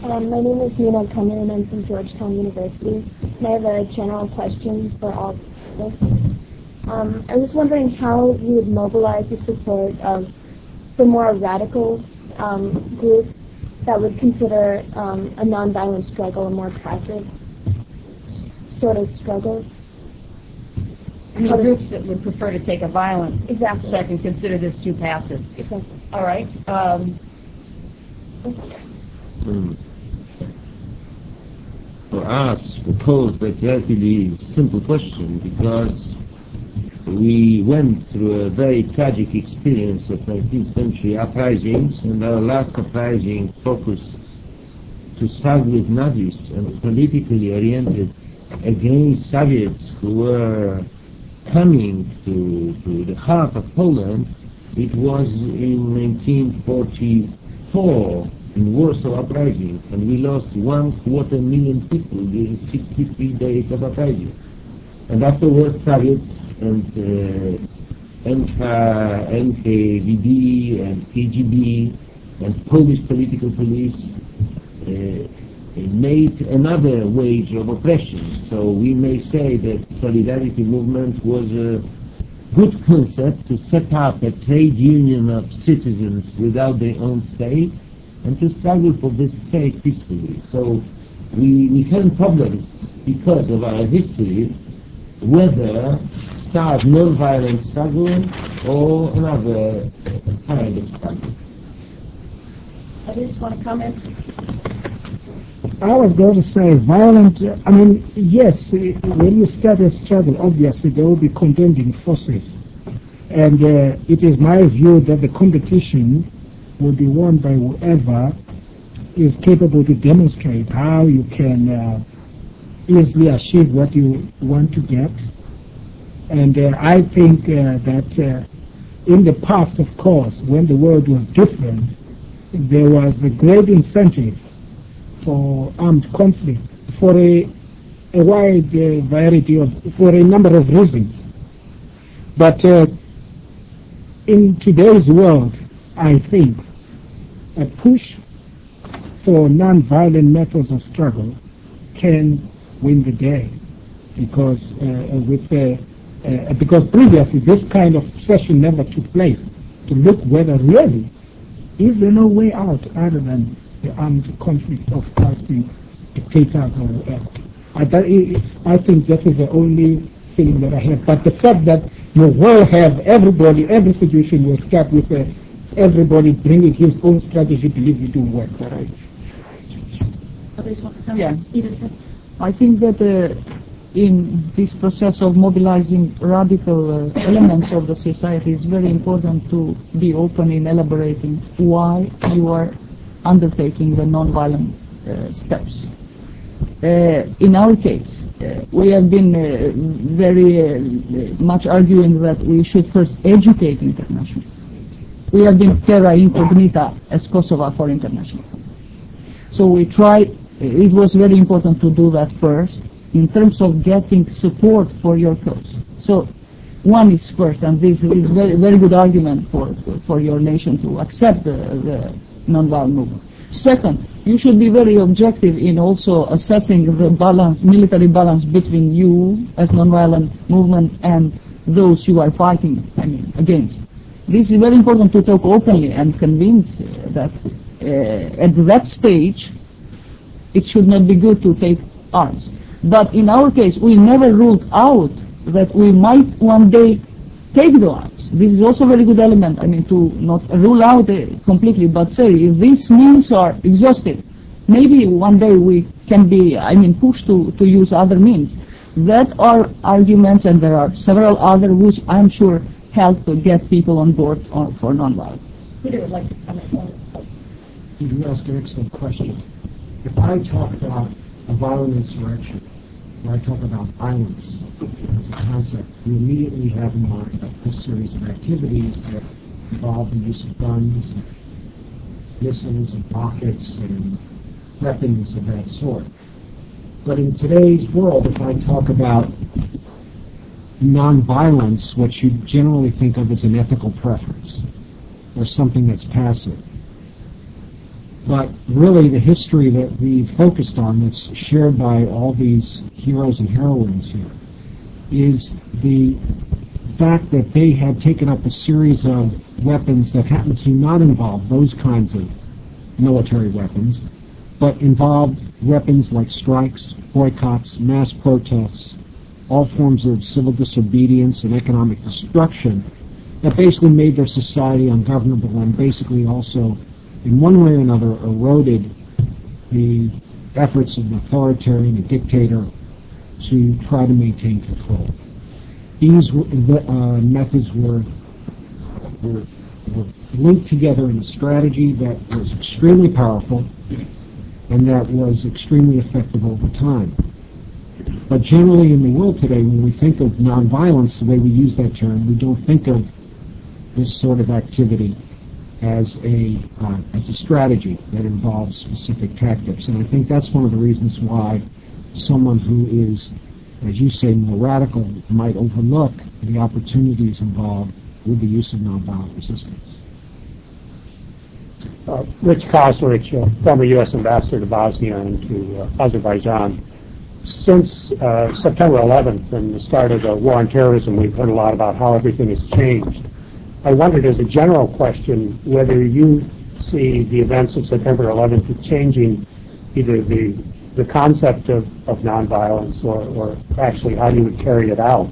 My name is Nina Cunner and I'm from Georgetown University. And I have a general question for all of us. I was wondering how you would mobilize the support of the more radical groups that would consider a nonviolent struggle a more passive sort of struggle. I mean, groups that would prefer to take a violent Exactly. step and consider this too passive. Exactly. All right. For us, the post, that's a relatively simple question because we went through a very tragic experience of 19th century uprisings, and our last uprising focused to struggle with Nazis and politically oriented against Soviets who were coming to the heart of Poland. It was in 1944 in Warsaw Uprising, and we lost 1,250,000 people during 63 days of uprising. And afterwards, Soviets and NKVD and KGB and Polish political police made another wage of oppression. So we may say that Solidarity movement was a good concept to set up a trade union of citizens without their own state and to struggle for this state peacefully. So we had problems because of our history, whether start non-violent struggle or another kind of struggle. Others want to comment? I was going to say violent, I mean, yes, when you start a struggle, obviously there will be contending forces. And it is my view that the competition will be won by whoever is capable to demonstrate how you can easily achieve what you want to get. And I think that in the past, of course, when the world was different, there was a great incentive for armed conflict for a wide variety of, for a number of reasons. But in today's world, I think a push for non-violent methods of struggle can win the day, because because previously this kind of session never took place to look whether really is there no way out other than the armed conflict of casting dictators or whatever. I think that is the only feeling that I have. But the fact that you will have everybody, every situation will start with everybody bringing his own strategy, believe me, to work. Right? Yeah. I think that in this process of mobilizing radical elements of the society, it's very important to be open in elaborating why you are undertaking the non-violent steps. In our case, we have been very much arguing that we should first educate internationally. We have been terra incognita as Kosovo for international. So we tried, it was very important to do that first in terms of getting support for your cause. So one is first, and this is very, very good argument for your nation to accept the non-violent movement. Second, you should be very objective in also assessing the balance, military balance between you as non-violent movement and those you are fighting, against. This is very important to talk openly and convince that at that stage it should not be good to take arms. But in our case, we never ruled out that we might one day take the arms. This is also a very good element, to not rule out completely, but say if these means are exhausted, maybe one day we can be, pushed to use other means. That are arguments, and there are several other which I'm sure help to get people on board for non-violence. Peter would like to comment on this. You ask an excellent question. If I talk about a violent insurrection, or I talk about violence as a concept, you immediately have in mind a series of activities that involve the use of guns, and missiles, and rockets, and weapons of that sort. But in today's world, if I talk about non-violence, what you generally think of as an ethical preference, or something that's passive. But really, the history that we focused on, that's shared by all these heroes and heroines here, is the fact that they had taken up a series of weapons that happened to not involve those kinds of military weapons, but involved weapons like strikes, boycotts, mass protests, all forms of civil disobedience and economic destruction that basically made their society ungovernable and basically also, in one way or another, eroded the efforts of an authoritarian, a dictator, to try to maintain control. These methods were linked together in a strategy that was extremely powerful and that was extremely effective over time. But generally in the world today, when we think of nonviolence, the way we use that term, we don't think of this sort of activity as a strategy that involves specific tactics. And I think that's one of the reasons why someone who is, as you say, more radical might overlook the opportunities involved with the use of nonviolent resistance. Rich Koslerich, former U.S. ambassador to Bosnia and to Azerbaijan. Since September 11th and the start of the war on terrorism, we've heard a lot about how everything has changed. I wondered, as a general question, whether you see the events of September 11th changing either the concept of nonviolence or actually how you would carry it out.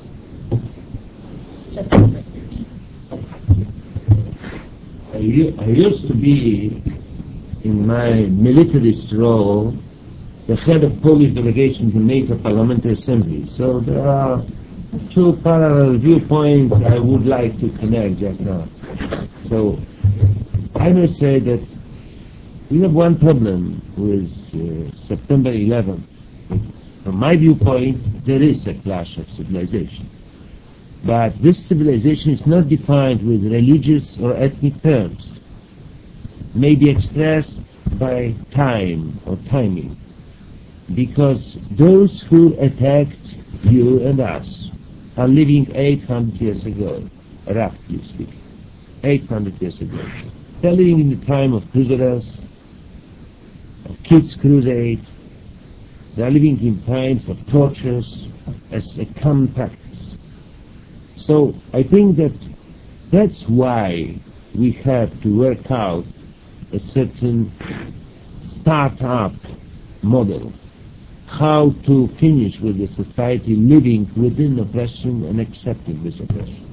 I used to be, in my militarist role, the head of Polish delegation to NATO Parliamentary Assembly. So there are two parallel viewpoints I would like to connect just now. So I must say that we have one problem with September 11th. From my viewpoint, there is a clash of civilization. But this civilization is not defined with religious or ethnic terms. It may be expressed by time or timing. Because those who attacked you and us are living 800 years ago, roughly speaking. 800 years ago. They're living in the time of Crusaders, of Kids' Crusade. They're living in times of tortures as a common practice. So I think that that's why we have to work out a certain start-up model, how to finish with the society living within oppression and accepting this oppression.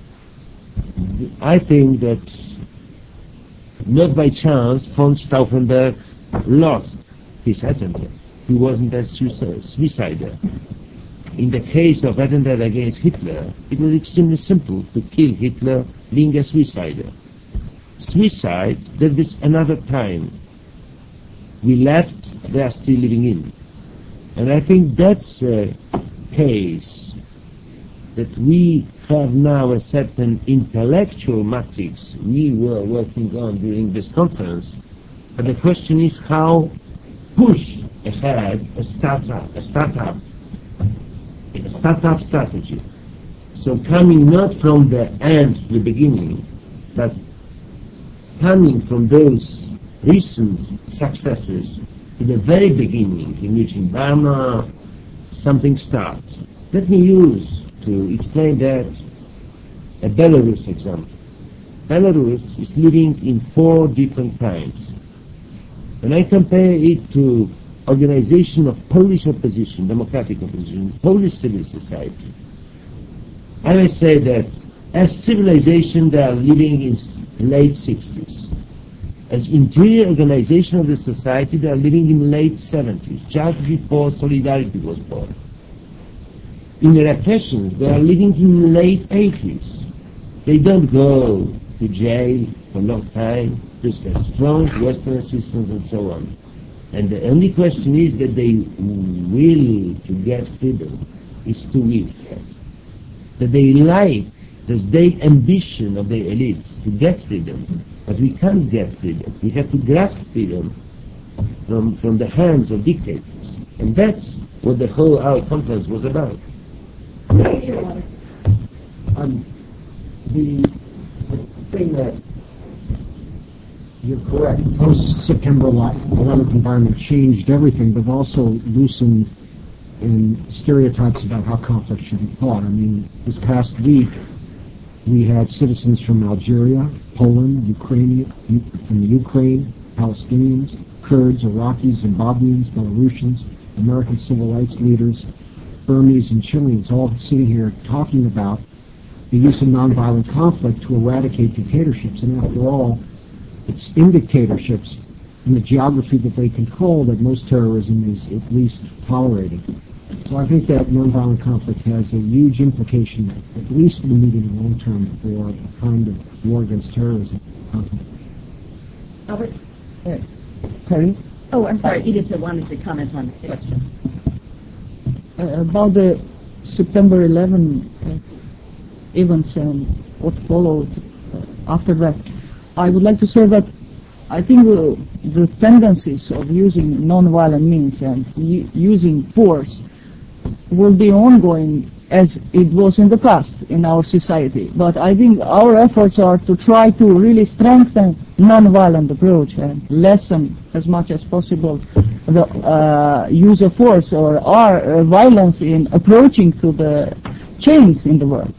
I think that not by chance von Stauffenberg lost his attempt. He wasn't a suicider. In the case of attempt against Hitler, it was extremely simple to kill Hitler being a suicider. Suicide, that was another time. We left, they are still living in. And I think that's a case that we have now a certain intellectual matrix we were working on during this conference. But the question is how push ahead a startup strategy. So coming not from the end to the beginning, but coming from those recent successes to the very beginning, in which in Burma something starts. Let me use to explain that a Belarus example. Belarus is living in 4 different times. When I compare it to organization of Polish opposition, democratic opposition, Polish civil society, I may say that as civilization they are living in late 60s. As interior organization of the society, they are living in late 70s, just before Solidarity was born. In repressions, they are living in late 80s. They don't go to jail for a long time. There's a strong Western assistance and so on. And the only question is that they will to get freedom is too weak. That they like, there's the ambition of the elites to get freedom, but we can't get freedom. We have to grasp freedom from the hands of dictators. And that's what the whole our conference was about. The thing that You're correct. Post-September 11th environment changed everything, but also loosened in stereotypes about how conflict should be fought. I mean, this past week, we had citizens from Algeria, Poland, from the Ukraine, Palestinians, Kurds, Iraqis, Zimbabweans, Belarusians, American civil rights leaders, Burmese and Chileans, all sitting here talking about the use of nonviolent conflict to eradicate dictatorships. And after all, it's in dictatorships, in the geography that they control, that most terrorism is at least tolerated. So I think that nonviolent conflict has a huge implication, at least for the medium and long term, for a kind of war against terrorism. Albert? Sorry? Oh, I'm sorry. Edith wanted to comment on the question. About the September 11 events and what followed after that, I would like to say that I think the tendencies of using nonviolent means and using force will be ongoing as it was in the past in our society. But I think our efforts are to try to really strengthen nonviolent approach and lessen as much as possible the use of force or our violence in approaching to the change in the world.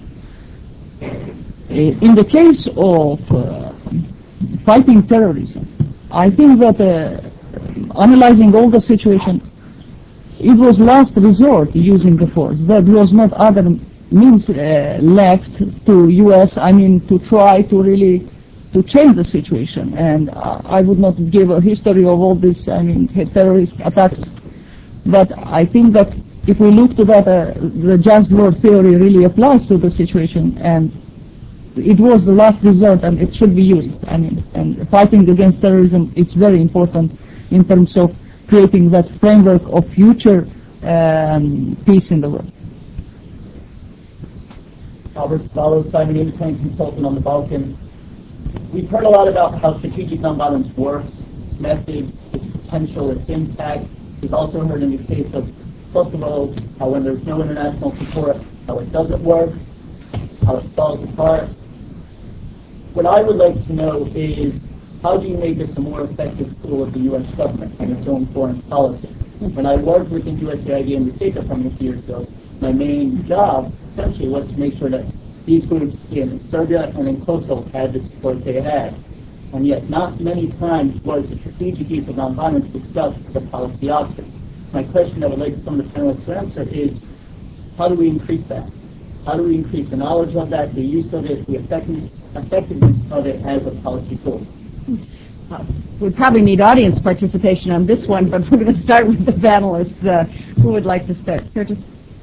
In the case of fighting terrorism, I think that analyzing all the situation, it was last resort using the force. There was not other means left to U.S., to try to really to change the situation. And I would not give a history of all this, terrorist attacks. But I think that if we look to that, the just war theory really applies to the situation, and it was the last resort, and it should be used. And fighting against terrorism, it's very important in terms of creating that framework of future peace in the world. Albert Spalos, Simon Independent Consultant on the Balkans. We've heard a lot about how strategic nonviolence works, its methods, its potential, its impact. We've also heard in the case of Kosovo how when there's no international support, how it doesn't work, how it falls apart. What I would like to know is, how do you make this a more effective tool of the U.S. government and its own foreign policy? When I worked within USAID and the State Department a few years ago, my main job essentially was to make sure that these groups in Serbia and in Kosovo had the support they had. And yet not many times was the strategic use of nonviolence discussed as a policy option. My question I would like some of the panelists to answer is, how do we increase that? How do we increase the knowledge of that, the use of it, the effectiveness of it as a policy tool? We probably need audience participation on this one, but we're going to start with the panelists. Who would like to start? Sergio?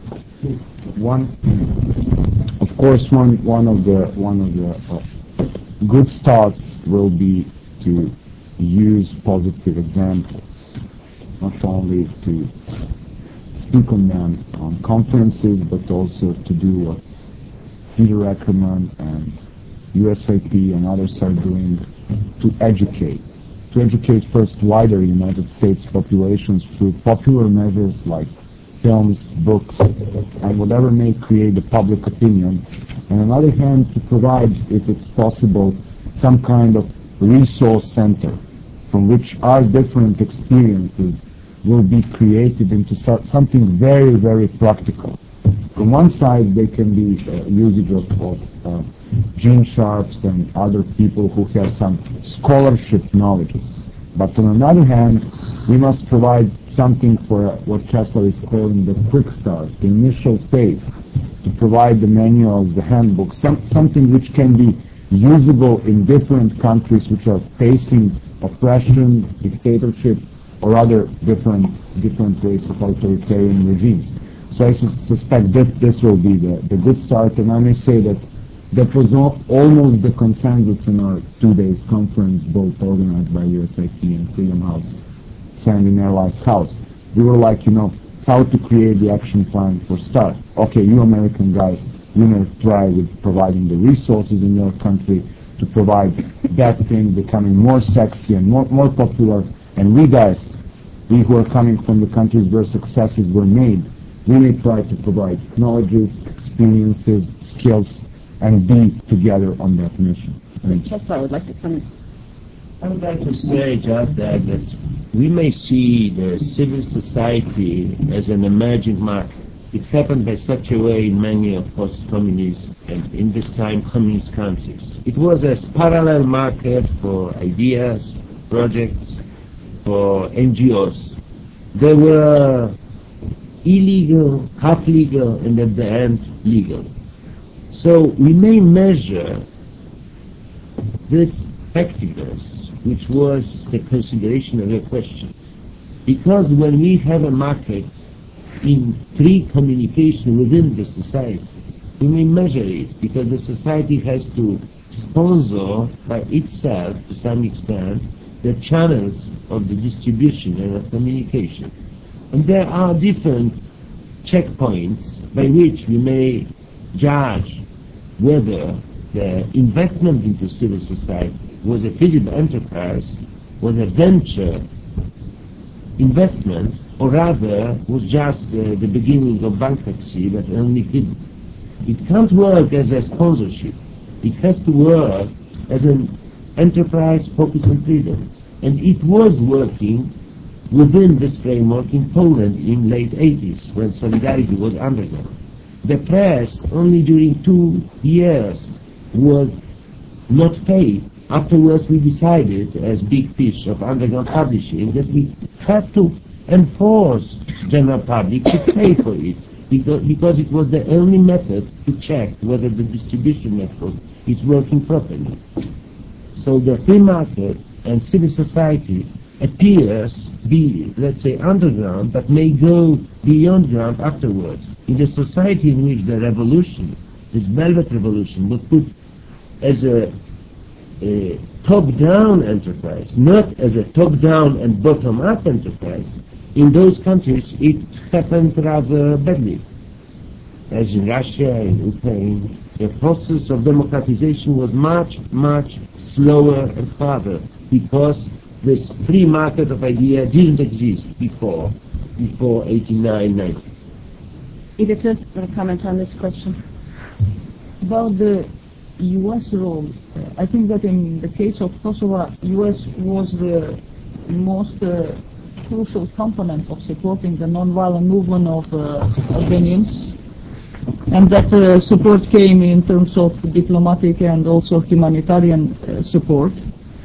Of course, one of the good starts will be to use positive examples, not only to speak on them on conferences, but also to do what Peter Ackerman and USAP and others are doing to educate first wider United States populations through popular measures like films, books, and whatever may create the public opinion. And on the other hand, to provide, if it's possible, some kind of resource center from which our different experiences will be created into something very, very practical. From one side, they can be usage of Gene Sharps and other people who have some scholarship knowledges. But on the other hand, we must provide something for what Kessler is calling the quick start, the initial phase, to provide the manuals, the handbooks, something which can be usable in different countries which are facing oppression, dictatorship, or other different ways of authoritarian regimes. So I suspect that this will be the good start, and I may say that was almost the consensus in our 2 days conference, both organized by USAP and Freedom House, Sandy Nerlai's house. We were like, how to create the action plan for START. Okay, you American guys, you may try with providing the resources in your country to provide that thing becoming more sexy and more popular. And we guys, we who are coming from the countries where successes were made, we may try to provide knowledges, experiences, skills, and be together on that mission. Chesler would like to come in. I would like to say just that we may see the civil society as an emerging market. It happened by such a way in many of post-communist and in this time communist countries. It was a parallel market for ideas, projects, for NGOs. They were illegal, half legal, and at the end legal. So we may measure this effectiveness, which was the consideration of your question. Because when we have a market in free communication within the society, we may measure it because the society has to sponsor by itself, to some extent, the channels of the distribution and of communication. And there are different checkpoints by which we may judge whether the investment into civil society was a feasible enterprise, was a venture investment, or rather was just the beginning of bankruptcy, but only hidden. It can't work as a sponsorship. It has to work as an enterprise focused on freedom. And it was working within this framework in Poland in late 80s, when Solidarity was underground. The press, only during 2 years, was not paid. Afterwards, we decided, as big fish of underground publishing, that we had to enforce general public to pay for it, because it was the only method to check whether the distribution network is working properly. So the free market and civil society appears be, let's say, underground, but may go beyond ground afterwards. In the society in which the revolution, this velvet revolution, was put as a top-down enterprise, not as a top-down and bottom-up enterprise, in those countries it happened rather badly. As in Russia, in Ukraine, the process of democratization was much, much slower and farther, because this free market of idea didn't exist before 89, 90. Edith, want to comment on this question? About the U.S. role, I think that in the case of Kosovo, U.S. was the most crucial component of supporting the non-violent movement of Albanians, and that support came in terms of diplomatic and also humanitarian support.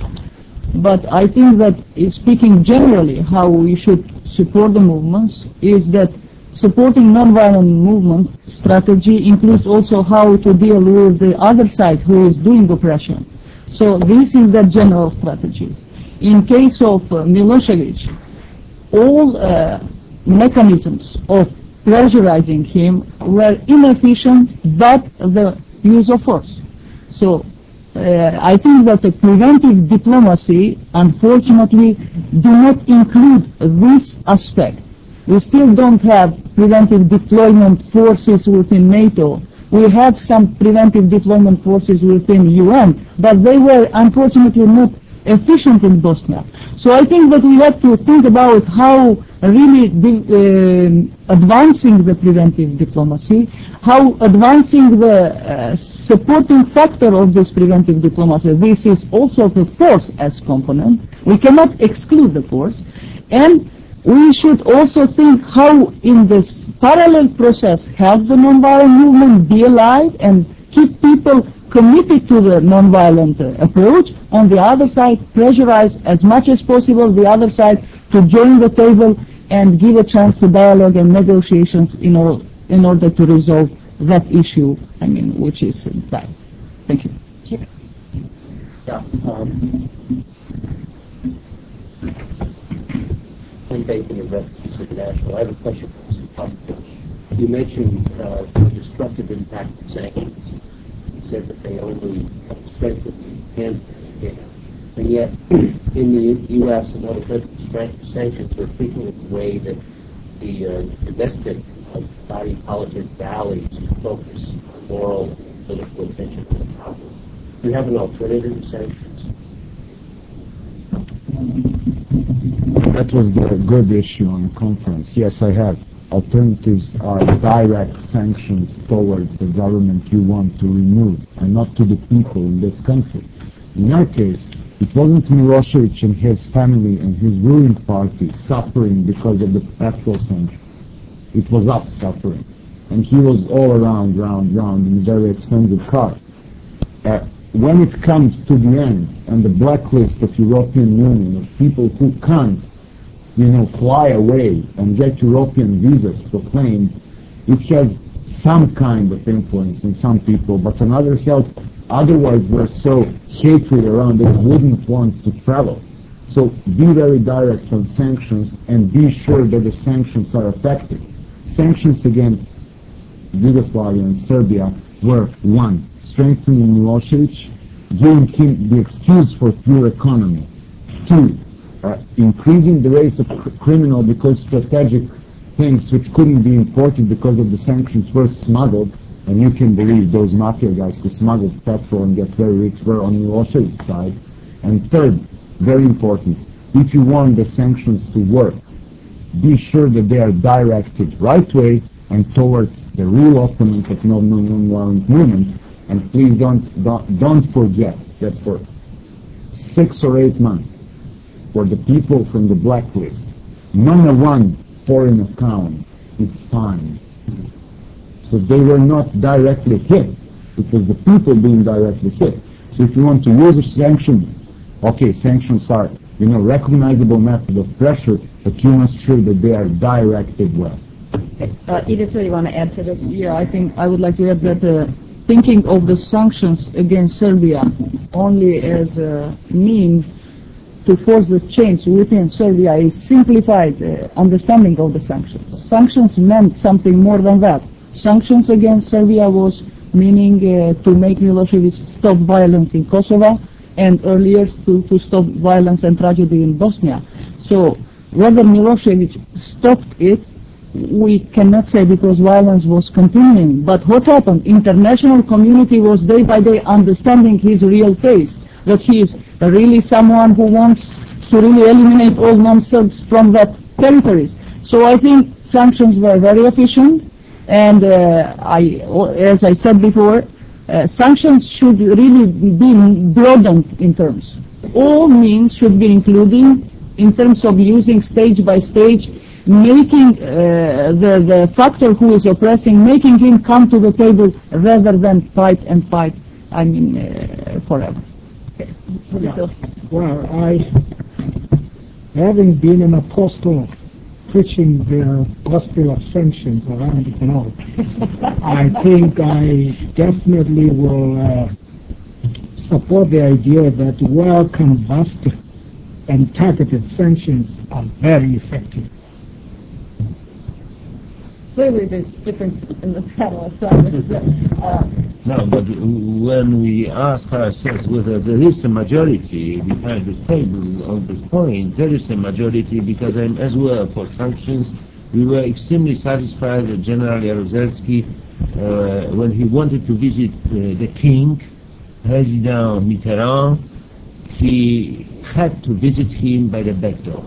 But I think that speaking generally how we should support the movements is that supporting non-violent movement strategy includes also how to deal with the other side who is doing oppression. So this is the general strategy. In case of Milosevic, all mechanisms of pressurizing him were inefficient, but the use of force. So I think that the preventive diplomacy, unfortunately, do not include this aspect. We still don't have preventive deployment forces within NATO. We have some preventive deployment forces within UN, but they were unfortunately not efficient in Bosnia. So I think that we have to think about how really advancing the preventive diplomacy, how advancing the supporting factor of this preventive diplomacy. This is also the force as component. We cannot exclude the force. And we should also think how in this parallel process have the nonviolent movement be alive and keep people committed to the nonviolent approach. On the other side, pressurize as much as possible the other side to join the table and give a chance to dialogue and negotiations in order to resolve that issue, which is that. Thank you. Yeah. I'm Bacon of Refugees International. I have a question for Mr. Popovich. You mentioned the destructive impact of sanctions. You said that they only strengthen the hand, and yet in the U.S. and other countries, sanctions are frequently the way that the domestic body politic rallies to focus moral and political attention on the problem. Do you have an alternative to sanctions? That was the good issue on the conference. Yes, I have. Alternatives are direct sanctions towards the government you want to remove, and not to the people in this country. In our case, It wasn't Milosevic and his family and his ruling party suffering because of the petrol sanctions. It was us suffering. And he was all round in a very expensive car. When it comes to the end and the blacklist of European Union of people who can't, fly away and get European visas proclaimed, it has some kind of influence on some people, but on other hand, otherwise we're so hatred around that wouldn't want to travel. So be very direct on sanctions and be sure that the sanctions are effective. Sanctions against Yugoslavia and Serbia were 1. Strengthening Milosevic, giving him the excuse for pure economy. 2. Increasing the rates of criminal because strategic things which couldn't be imported because of the sanctions were smuggled, and you can believe those mafia guys who smuggled petrol and get very rich were on Milosevic's side. And 3rd, very important, if you want the sanctions to work, be sure that they are directed right way and towards the real opponent of non-violent movement. And please don't forget that for 6 or 8 months, for the people from the blacklist, not one foreign account is fine. So they were not directly hit. It was the people being directly hit. So if you want to use a sanction, okay, sanctions are, recognizable method of pressure, but you must sure that they are directed well. Edith, do you want to add to this? Yeah, I think I would like to add that thinking of the sanctions against Serbia only as a means to force the change within Serbia is simplified understanding of the sanctions. Sanctions meant something more than that. Sanctions against Serbia was meaning to make Milosevic stop violence in Kosovo, and earlier to stop violence and tragedy in Bosnia. So whether Milosevic stopped it, we cannot say because violence was continuing. But what happened? International community was day by day understanding his real face, that he is really someone who wants to really eliminate all non-Serbs from that territories. So I think sanctions were very efficient, and as I said before, sanctions should really be broadened in terms. All means should be included in terms of using stage by stage, making the factor who is oppressing, making him come to the table rather than fight, forever. Yeah. Well, having been an apostle preaching the gospel of sanctions around the globe, I think I definitely will support the idea that well-canvassed and targeted sanctions are very effective. Clearly there's difference in the panelists. No, but when we ask ourselves whether there is a majority behind this table on this point, there is a majority because I'm as well for sanctions. We were extremely satisfied that General Jaruzelski, when he wanted to visit the king, President Mitterrand, he had to visit him by the back door.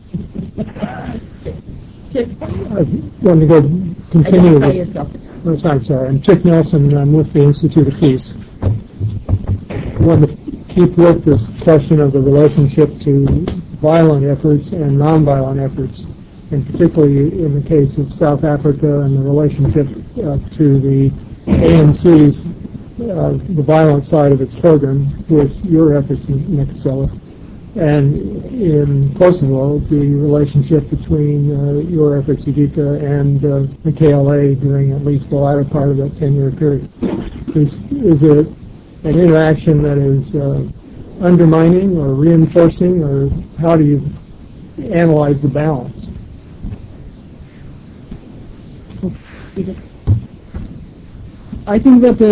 I want to go continue with, I'm Chick Nelson, I'm with the Institute of Peace. I want to keep with this question of the relationship to violent efforts and nonviolent efforts, and particularly in the case of South Africa and the relationship to the ANC's, the violent side of its program with your efforts, Nicola. And in Kosovo, the relationship between your efforts, Edita, and the KLA during at least the latter part of that 10-year period. Is it an interaction that is undermining or reinforcing, or how do you analyze the balance? I think that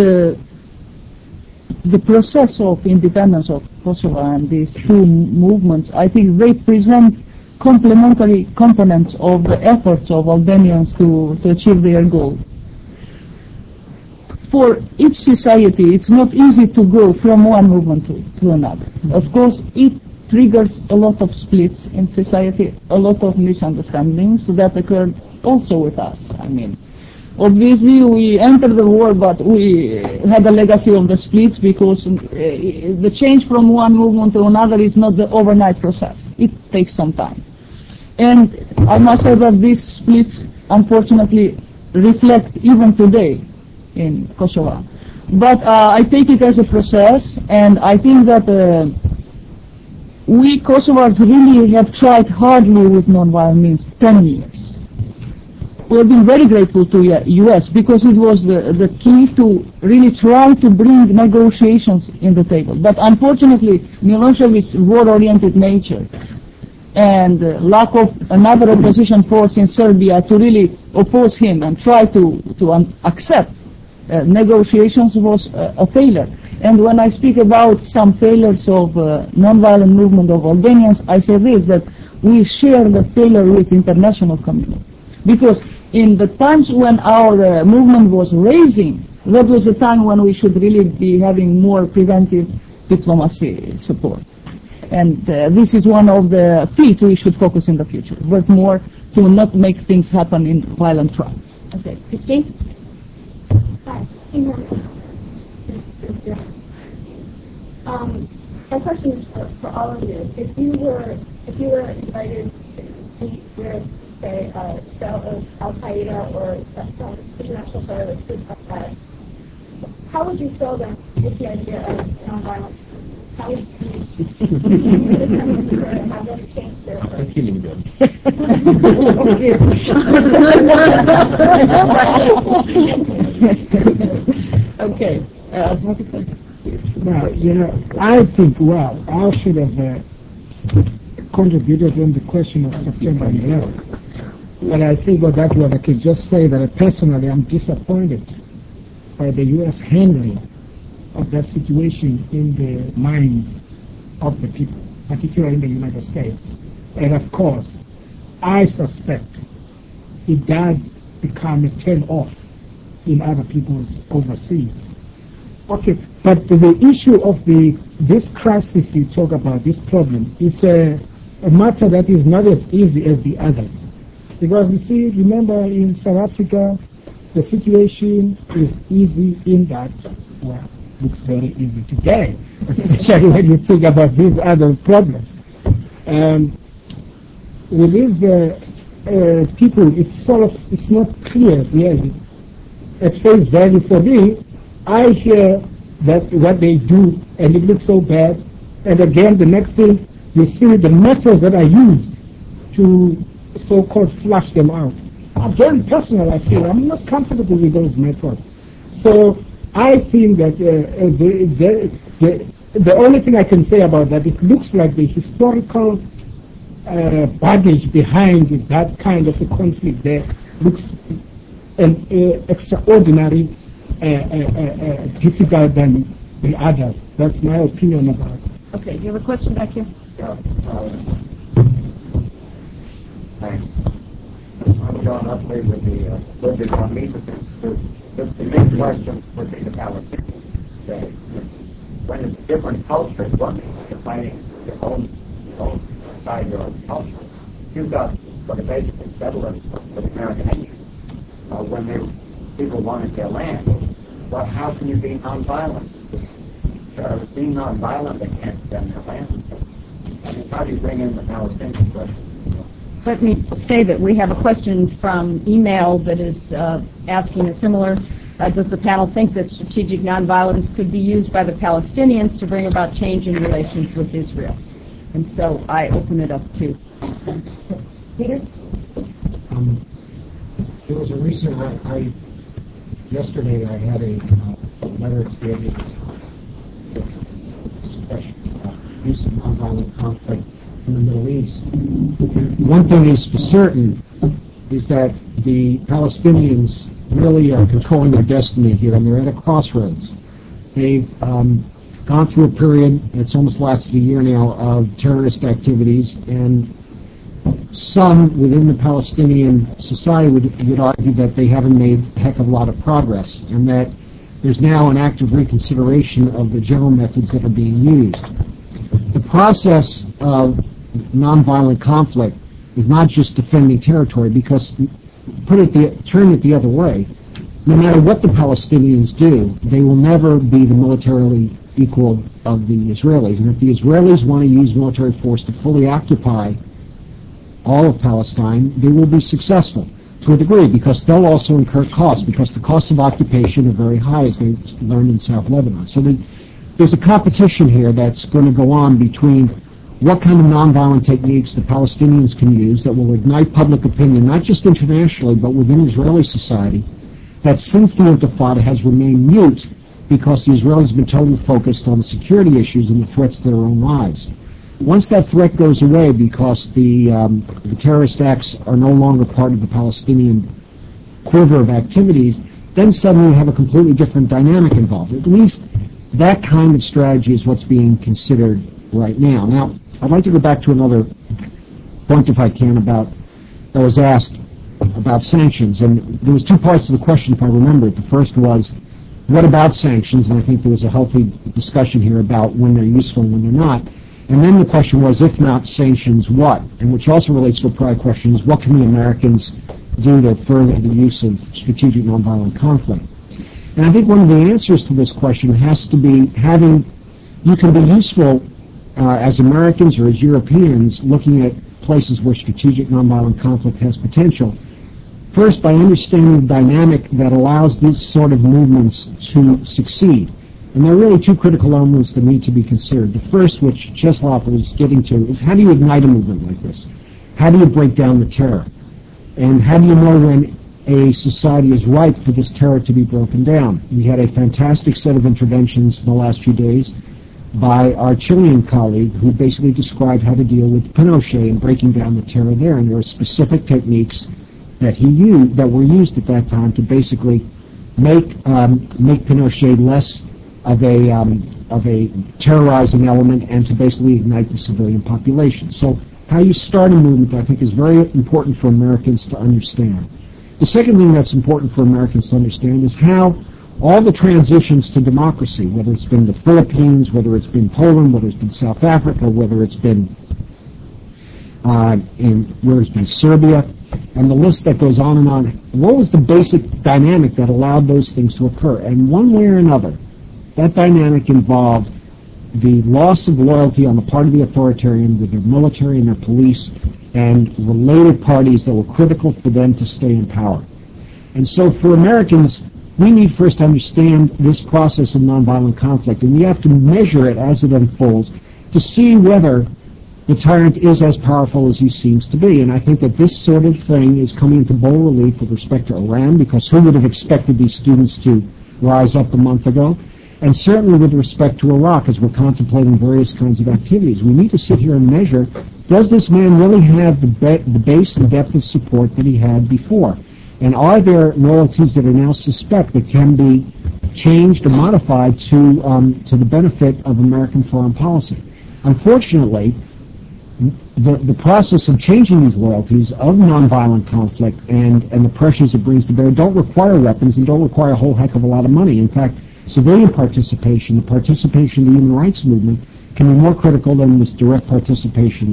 the process of independence of Kosovo and these two movements, I think they present complementary components of the efforts of Albanians to achieve their goal. For each society, it's not easy to go from one movement to another. Of course, it triggers a lot of splits in society, a lot of misunderstandings that occurred also with us. Obviously, we entered the war, but we had a legacy of the splits because the change from one movement to another is not the overnight process. It takes some time. And I must say that these splits, unfortunately, reflect even today in Kosovo. But I take it as a process, and I think that we Kosovars really have tried hardly with nonviolent means 10 years. We have been very grateful to U.S. because it was the key to really try to bring negotiations in the table. But unfortunately, Milosevic's war-oriented nature and lack of another opposition force in Serbia to really oppose him and try to accept negotiations was a failure. And when I speak about some failures of nonviolent movement of Albanians, I say this, that we share the failure with international community. Because in the times when our movement was raising, that was the time when we should really be having more preventive diplomacy support. And this is one of the feats we should focus in the future, work more to not make things happen in violent trial. Okay. Christine? Hi. My question is for all of you. If you were invited to meet with, say, a cell of Al Qaeda or some international terrorist group like that, how would you sell them with the idea of nonviolence? How would you have them change their approach? I'm killing them. Okay. Well, I think, I should have contributed on the question of September 11th. But I think that was, I can just say that personally I'm disappointed by the U.S. handling of that situation in the minds of the people, particularly in the United States. And of course, I suspect it does become a turn-off in other people's overseas. Okay, but the issue of this crisis you talk about, this problem, is a matter that is not as easy as the others. Because you see, remember in South Africa, the situation is easy in that, looks very easy today, especially when you think about these other problems. With these people, it's not clear really. At face value for me, I hear that what they do, and it looks so bad, and again the next thing, you see the methods that are used to so-called flush them out. Very personal, I feel. I'm not comfortable with those methods. So I think that the only thing I can say about that, it looks like the historical baggage behind that kind of a conflict there looks extraordinary, difficult than the others. That's my opinion about it. Okay, you have a question back here? Thanks. I'm John Utley with the Ludwig von Mises Institute. The big question would be the Palestinians. When it's different cultures, you're fighting your own side, your own culture. You've got what are basically settlers with American Indians. When people wanted their land, well, how can you be nonviolent? Being nonviolent, they can't defend their land. I mean, how do you bring in the Palestinian question? Let me say that we have a question from email that is asking a similar, does the panel think that strategic nonviolence could be used by the Palestinians to bring about change in relations with Israel? And so I open it up to Peter. There was a recent, yesterday I had a letter to the editor discussion about peace and nonviolent conflict in the Middle East. One thing is for certain is that the Palestinians really are controlling their destiny here, and they're at a crossroads. They've gone through a period, it's almost lasted a year now, of terrorist activities, and some within the Palestinian society would argue that they haven't made a heck of a lot of progress, and that there's now an active reconsideration of the general methods that are being used. The process of nonviolent conflict is not just defending territory, because turn it the other way, no matter what the Palestinians do, they will never be the militarily equal of the Israelis. And if the Israelis want to use military force to fully occupy all of Palestine, they will be successful to a degree, because they'll also incur costs, because the costs of occupation are very high, as they learned in South Lebanon. So there's a competition here that's going to go on between what kind of nonviolent techniques the Palestinians can use that will ignite public opinion, not just internationally, but within Israeli society, that since the Intifada has remained mute because the Israelis have been totally focused on the security issues and the threats to their own lives. Once that threat goes away because the terrorist acts are no longer part of the Palestinian quiver of activities, then suddenly we have a completely different dynamic involved. At least that kind of strategy is what's being considered right now. Now, I'd like to go back to another point, if I can, that was asked about sanctions. And there was two parts to the question, if I remember it. The first was, what about sanctions? And I think there was a healthy discussion here about when they're useful and when they're not. And then the question was, if not sanctions, what? And which also relates to a prior question, is what can the Americans do to further the use of strategic nonviolent conflict? And I think one of the answers to this question has to be you can be useful as Americans or as Europeans looking at places where strategic nonviolent conflict has potential. First, by understanding the dynamic that allows these sort of movements to succeed. And there are really two critical elements that need to be considered. The first, which Czeslaw was getting to, is how do you ignite a movement like this? How do you break down the terror? And how do you know when a society is ripe for this terror to be broken down? We had a fantastic set of interventions in the last few days by our Chilean colleague, who basically described how to deal with Pinochet and breaking down the terror there. And there are specific techniques that he used, that were used at that time, to basically make Pinochet less of a terrorizing element and to basically ignite the civilian population. So how you start a movement, I think, is very important for Americans to understand. The second thing that's important for Americans to understand is how all the transitions to democracy, whether it's been the Philippines, whether it's been Poland, whether it's been South Africa, whether it's been Serbia, and the list that goes on and on, what was the basic dynamic that allowed those things to occur? And one way or another, that dynamic involved the loss of loyalty on the part of the authoritarian with their military and their police and related parties that were critical for them to stay in power. And so for Americans, we need first to understand this process of nonviolent conflict, and we have to measure it as it unfolds to see whether the tyrant is as powerful as he seems to be. And I think that this sort of thing is coming into bold relief with respect to Iran, because who would have expected these students to rise up a month ago? And certainly with respect to Iraq, as we're contemplating various kinds of activities. We need to sit here and measure, does this man really have the base and depth of support that he had before? And are there loyalties that are now suspect that can be changed or modified to the benefit of American foreign policy? Unfortunately, the process of changing these loyalties of nonviolent conflict and the pressures it brings to bear don't require weapons and don't require a whole heck of a lot of money. In fact, civilian participation, the participation in the human rights movement, can be more critical than this direct participation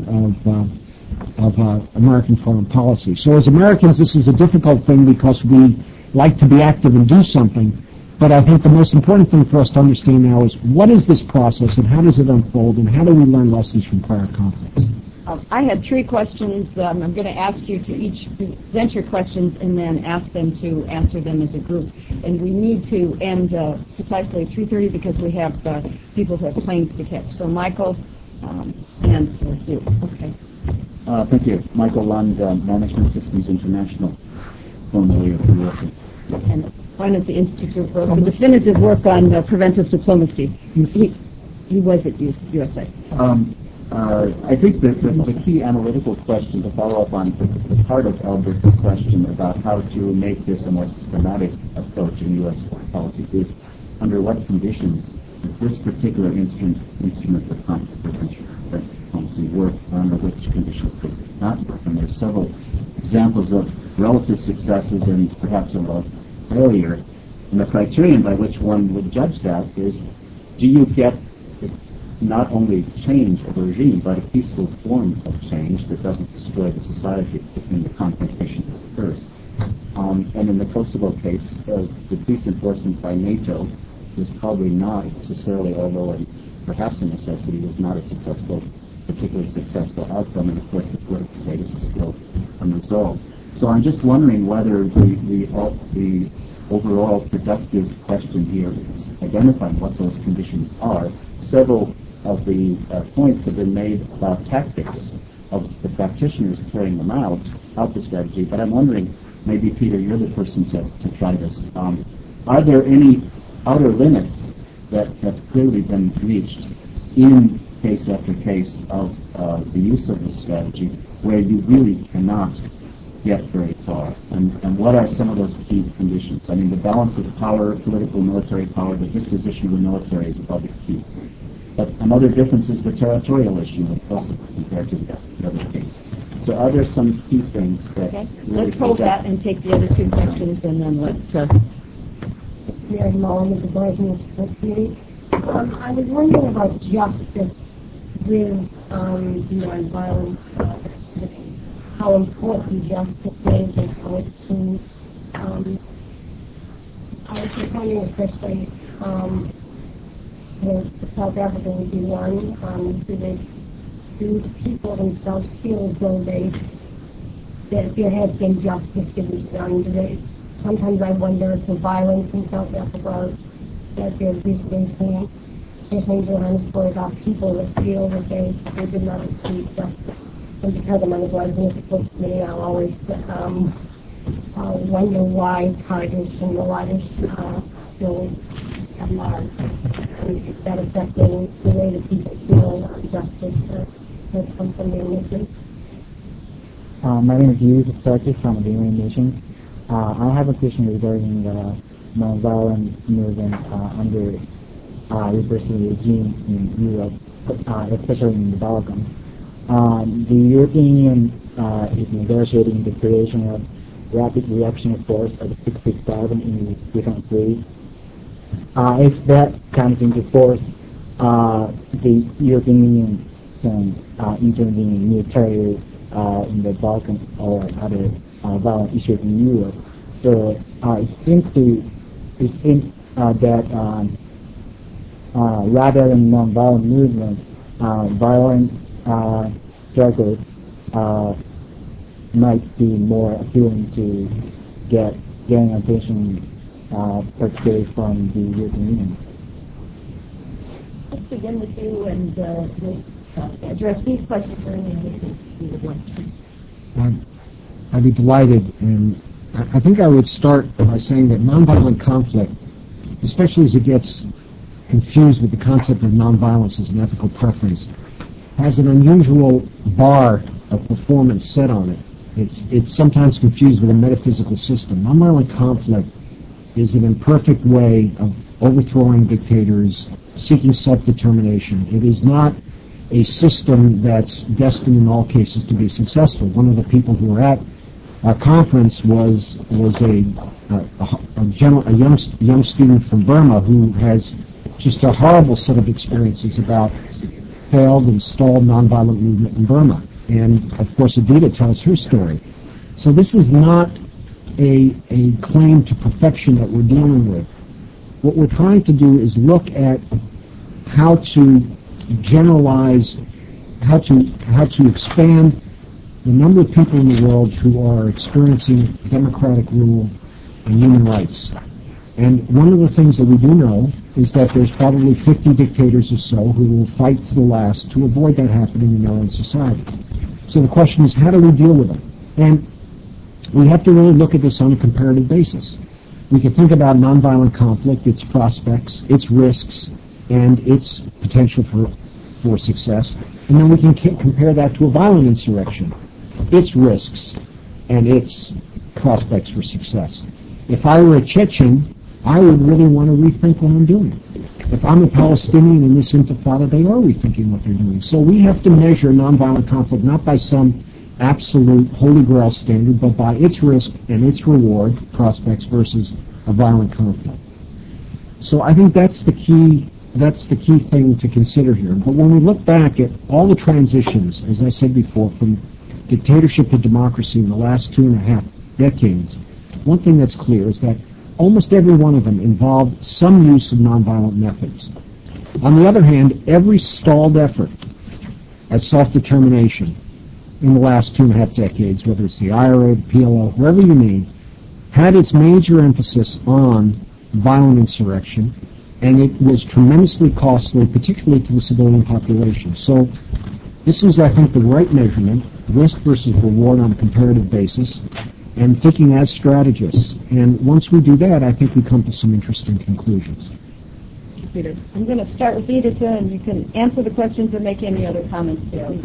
of American foreign policy. So as Americans, this is a difficult thing because we like to be active and do something. But I think the most important thing for us to understand now is what is this process and how does it unfold and how do we learn lessons from prior conflicts? I had three questions. I'm going to ask you to each present your questions and then ask them to answer them as a group. And we need to end precisely at 3:30 because we have people who have planes to catch. So Michael and you. Okay. Thank you. Michael Lund, Management Systems International, formerly of the USA. And one at the Institute for the definitive work on preventive diplomacy. He was at USA. I think that the key analytical question to follow up on the part of Albert's question about how to make this a more systematic approach in U.S. foreign policy is under what conditions does this particular instrument of conflict prevention diplomacy work, under which conditions does it not work? And there are several examples of relative successes and perhaps a lot of failure. And the criterion by which one would judge that is, do you get not only change of regime, but a peaceful form of change that doesn't destroy the society between the confrontation that occurs. And in the Kosovo case, the peace enforcement by NATO was probably not necessarily, although perhaps a necessity, was not a particularly successful outcome. And of course, the political status is still unresolved. So I'm just wondering whether the overall productive question here is identifying what those conditions are. Several of the points have been made about tactics of the practitioners carrying them out the strategy, but I'm wondering, maybe Peter, you're the person to try this. Are there any outer limits that have clearly been reached in case after case of the use of this strategy where you really cannot get very far? And what are some of those key conditions? I mean, the balance of power, political military power, the disposition of the military is probably key. But another difference is the territorial issue of Kosovo compared to the other case. So are there some key things that... Okay, really let's hold that and take the other two questions, and then let's... Mary Mullen of the Bosnian Split Committee. I was wondering about justice with nonviolence, how important justice is and how it seems. I was just wondering, especially the South African would be one, do the people themselves feel as though that there has been justice given to them? Sometimes I wonder if the violence in South Africa that there's recently seen, especially in Johannesburg, about people that feel that they did not receive justice. And because I'm on the Bosnian Split Committee, I'll always wonder why Kurdish and Mulattish still have large. Is that affecting the way that people feel about justice that comes from the Nations? My name is Yusuf Sarki from the United Nations. I have a question regarding the nonviolent movement under repressive regime in Europe, especially in the Balkans. The European Union is negotiating the creation of rapid reaction force of 60,000 in different ways. If that comes into force, the European Union can intervene militarily in the Balkans or other violent issues in Europe. So it seems that rather than non-violent movement, violent struggles might be more appealing to gain attention, particularly from the European Union. Let's begin with you and we'll address these questions and then we would like to. I'd be delighted, and I think I would start by saying that nonviolent conflict, especially as it gets confused with the concept of nonviolence as an ethical preference, has an unusual bar of performance set on it. It's sometimes confused with a metaphysical system. Nonviolent conflict is an imperfect way of overthrowing dictators, seeking self-determination. It is not a system that's destined in all cases to be successful. One of the people who were at our conference was a young student from Burma who has just a horrible set of experiences about failed and stalled nonviolent movement in Burma. And of course, Adita tells her story. So this is not a claim to perfection that we're dealing with. What we're trying to do is look at how to generalize, how to expand the number of people in the world who are experiencing democratic rule and human rights. And one of the things that we do know is that there's probably 50 dictators or so who will fight to the last to avoid that happening in their own societies. So the question is, how do we deal with them? And we have to really look at this on a comparative basis. We can think about nonviolent conflict, its prospects, its risks, and its potential for success. And then we can compare that to a violent insurrection, its risks, and its prospects for success. If I were a Chechen, I would really want to rethink what I'm doing. If I'm a Palestinian in this intifada, they are rethinking what they're doing. So we have to measure nonviolent conflict not by some absolute holy grail standard, but by its risk and its reward prospects versus a violent conflict. So I think that's the key thing to consider here. But when we look back at all the transitions, as I said before, from dictatorship to democracy in the last 2.5 decades, one thing that's clear is that almost every one of them involved some use of nonviolent methods. On the other hand, every stalled effort at self-determination in the last 2.5 decades, whether it's the IRA, the PLO, whoever you name, had its major emphasis on violent insurrection, and it was tremendously costly, particularly to the civilian population. So this is, I think, the right measurement, risk versus reward on a comparative basis, and thinking as strategists. And once we do that, I think we come to some interesting conclusions. Peter, I'm going to start with Edita, and you can answer the questions or make any other comments.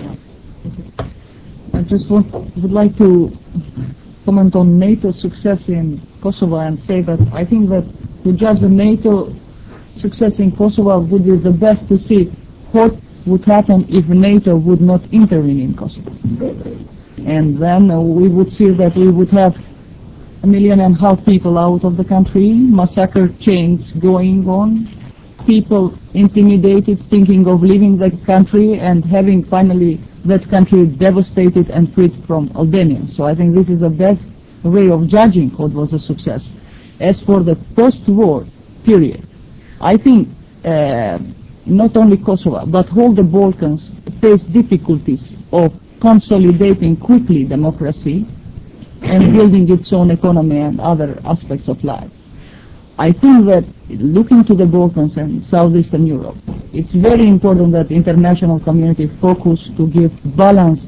I just would like to comment on NATO's success in Kosovo and say that I think that to judge the NATO success in Kosovo would be the best to see what would happen if NATO would not intervene in Kosovo. And then we would see that we would have 1.5 million people out of the country, massacre chains going on, people intimidated, thinking of leaving the country, and having finally that country devastated and freed from Albanians. So I think this is the best way of judging what was a success. As for the post-war period, I think not only Kosovo, but all the Balkans face difficulties of consolidating quickly democracy and building its own economy and other aspects of life. I think that looking to the Balkans and Southeastern Europe, it's very important that the international community focus to give balanced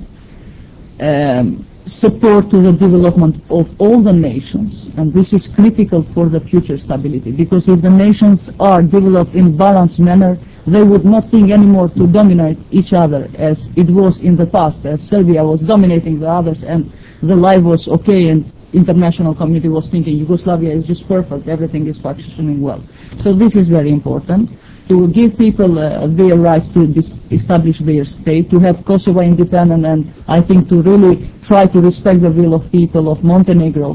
support to the development of all the nations, and this is critical for the future stability, because if the nations are developed in a balanced manner, they would not think anymore to dominate each other as it was in the past, as Serbia was dominating the others and the life was okay and international community was thinking Yugoslavia is just perfect, everything is functioning well. So this is very important, to give people their rights to establish their state, to have Kosovo independent, and I think to really try to respect the will of people of Montenegro.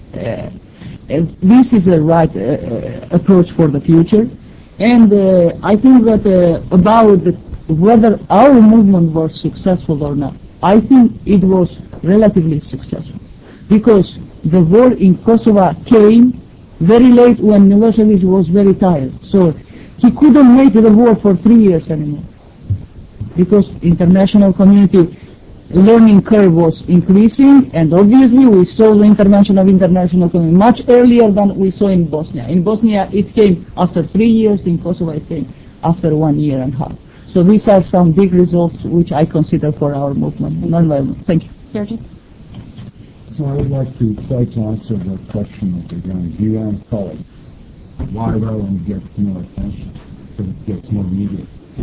This is the right approach for the future. And I think that about whether our movement was successful or not, I think it was relatively successful, because the war in Kosovo came very late when Milosevic was very tired. So he couldn't make the war for 3 years anymore, because international community learning curve was increasing, and obviously we saw the intervention of international community much earlier than we saw in Bosnia. In Bosnia it came after 3 years, in Kosovo it came after 1.5 years. So these are some big results which I consider for our movement, nonviolent. Thank you. Sergey? So I would like to try to answer the question of the UN colleague. Why violence gets more attention? Because it gets more media.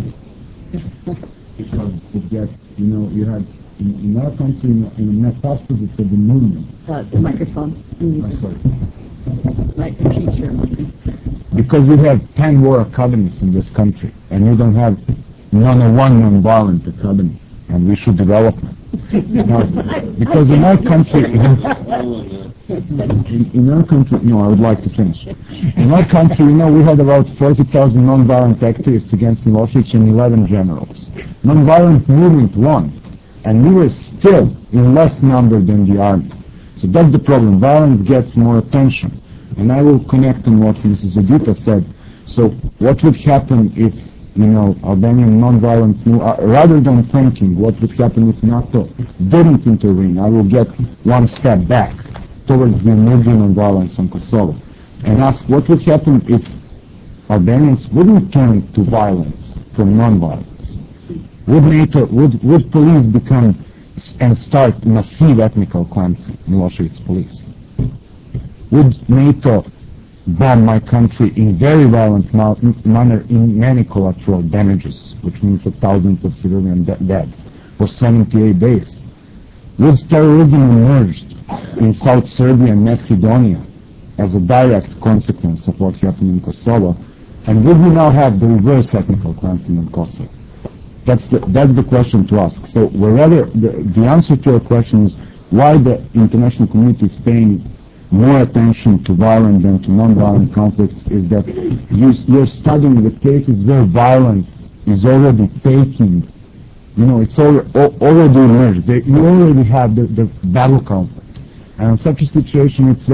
Because it gets, you had in our country, in Metastasis for the movement. The microphone. I'm sorry. Right, repeat your microphone. Because we have 10 war academies in this country, and we don't have one non-violent academy, and we should develop them. Because in our country, I would like to finish. In our country, we had about 40,000 non-violent activists against Milosevic and 11 generals. Non-violent movement won, and we were still in less number than the army. So that's the problem. Violence gets more attention. And I will connect on what Mrs. Edita said. So what would happen if, Albanian non-violent, rather than thinking what would happen if NATO didn't intervene, I will get one step back towards the emerging of violence on Kosovo and ask what would happen if Albanians wouldn't turn to violence from non-violence. Would NATO, would police become and start massive ethnical cleansing, Milosevic's police? Would NATO bomb my country in very violent manner in many collateral damages, which means that thousands of civilian deaths for 78 days? Would terrorism emerge in South Serbia and Macedonia as a direct consequence of what happened in Kosovo? And would we now have the reverse ethnical cleansing in Kosovo? That's the question to ask. So wherever the answer to your question is why the international community is paying more attention to violent than to non-violent conflicts is that you're studying the cases where violence is already taking, it's already emerged. You already have the battle conflict. And in such a situation, it's very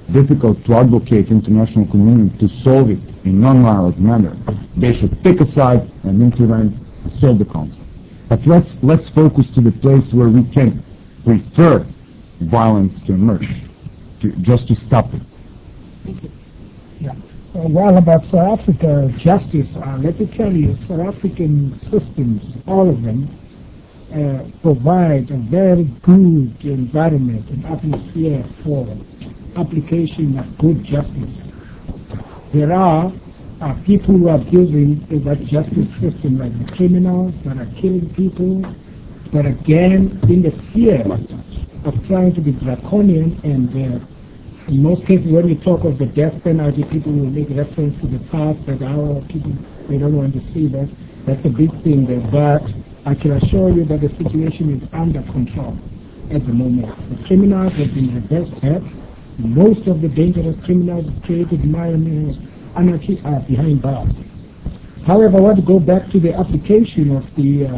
difficult to advocate international community to solve it in non-violent manner. They should pick a side and intervene and solve the conflict. But let's focus to the place where we can prefer violence to emerge, just to stop it. Thank you. Yeah. Well, about South Africa justice, let me tell you, South African systems, all of them, provide a very good environment and atmosphere for application of good justice. There are people who are abusing that justice system, like the criminals that are killing people, but again, in the fear of trying to be draconian, and in most cases, when we talk of the death penalty, people will make reference to the past, that our people, they don't want to see that. That's a big thing there, but I can assure you that the situation is under control at the moment. The criminals have been reversed back. Most of the dangerous criminals created anarchy are behind bars. However, I want to go back to the application of the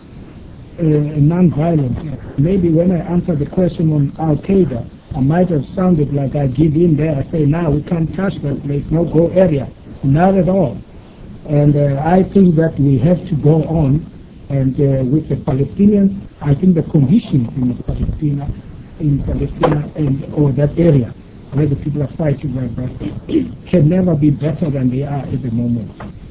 non-violence. Maybe when I answer the question on Al-Qaeda, I might have sounded like I give in there. I say, now we can't touch that place, no go area. Not at all. And I think that we have to go on. And with the Palestinians, I think the conditions in Palestine and or that area where the people are fighting like that can never be better than they are at the moment.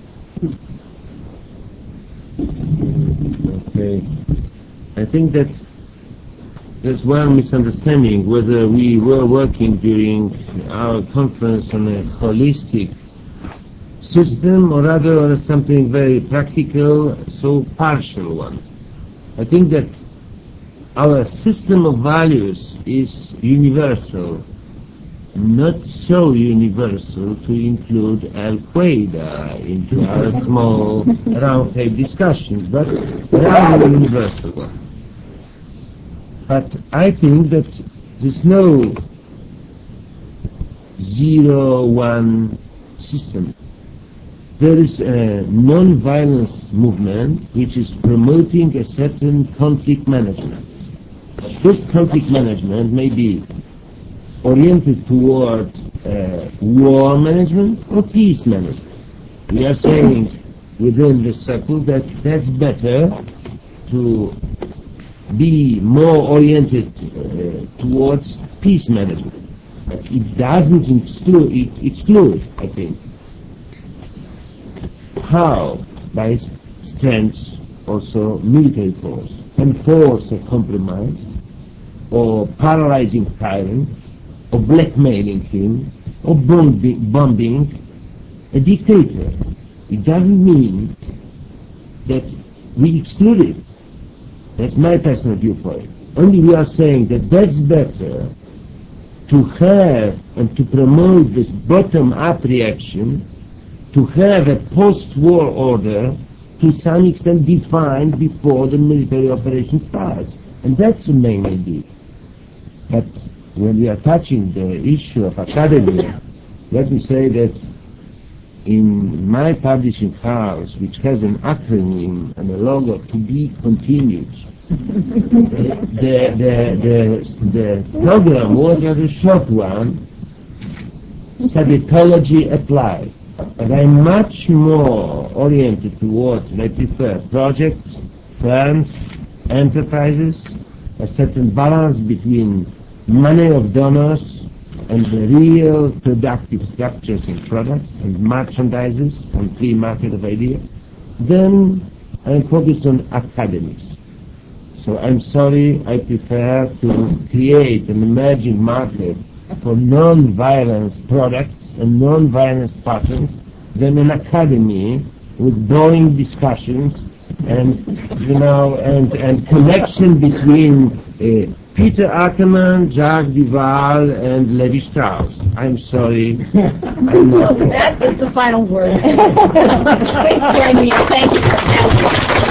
Okay. I think that there's one misunderstanding whether we were working during our conference on a holistic system or rather on something very practical, so partial one. I think that our system of values is universal, not so universal to include Al-Qaeda into our small round-table discussions, but rather universal one. But I think that there's no 0-1 system. There is a non-violence movement which is promoting a certain conflict management. This conflict management may be oriented towards war management or peace management. We are saying within the circle that that's better to be more oriented towards peace management. But it doesn't exclude, I think. How? By strength, also military force, enforce a compromise, or paralyzing tyrant, or blackmailing him, or bombing a dictator. It doesn't mean that we exclude it. That's my personal viewpoint. Only we are saying that that's better to have and to promote this bottom-up reaction, to have a post-war order to some extent defined before the military operation starts. And that's the main idea. But when we are touching the issue of academia, let me say that in my publishing house, which has an acronym and a logo, to be continued, the program was a short one, Sovietology Applied. But I'm much more oriented towards, and I prefer projects, firms, enterprises, a certain balance between money of donors and the real productive structures and products and merchandises and free market of ideas. Then I'm focused on academics. So I'm sorry, I prefer to create an emerging market for non-violence products and non-violence patterns than an academy with boring discussions and and connection between Peter Ackerman, Jacques Duval, and Levi Strauss. I'm sorry. I'm not. That is the final word. Please join me. Thank you.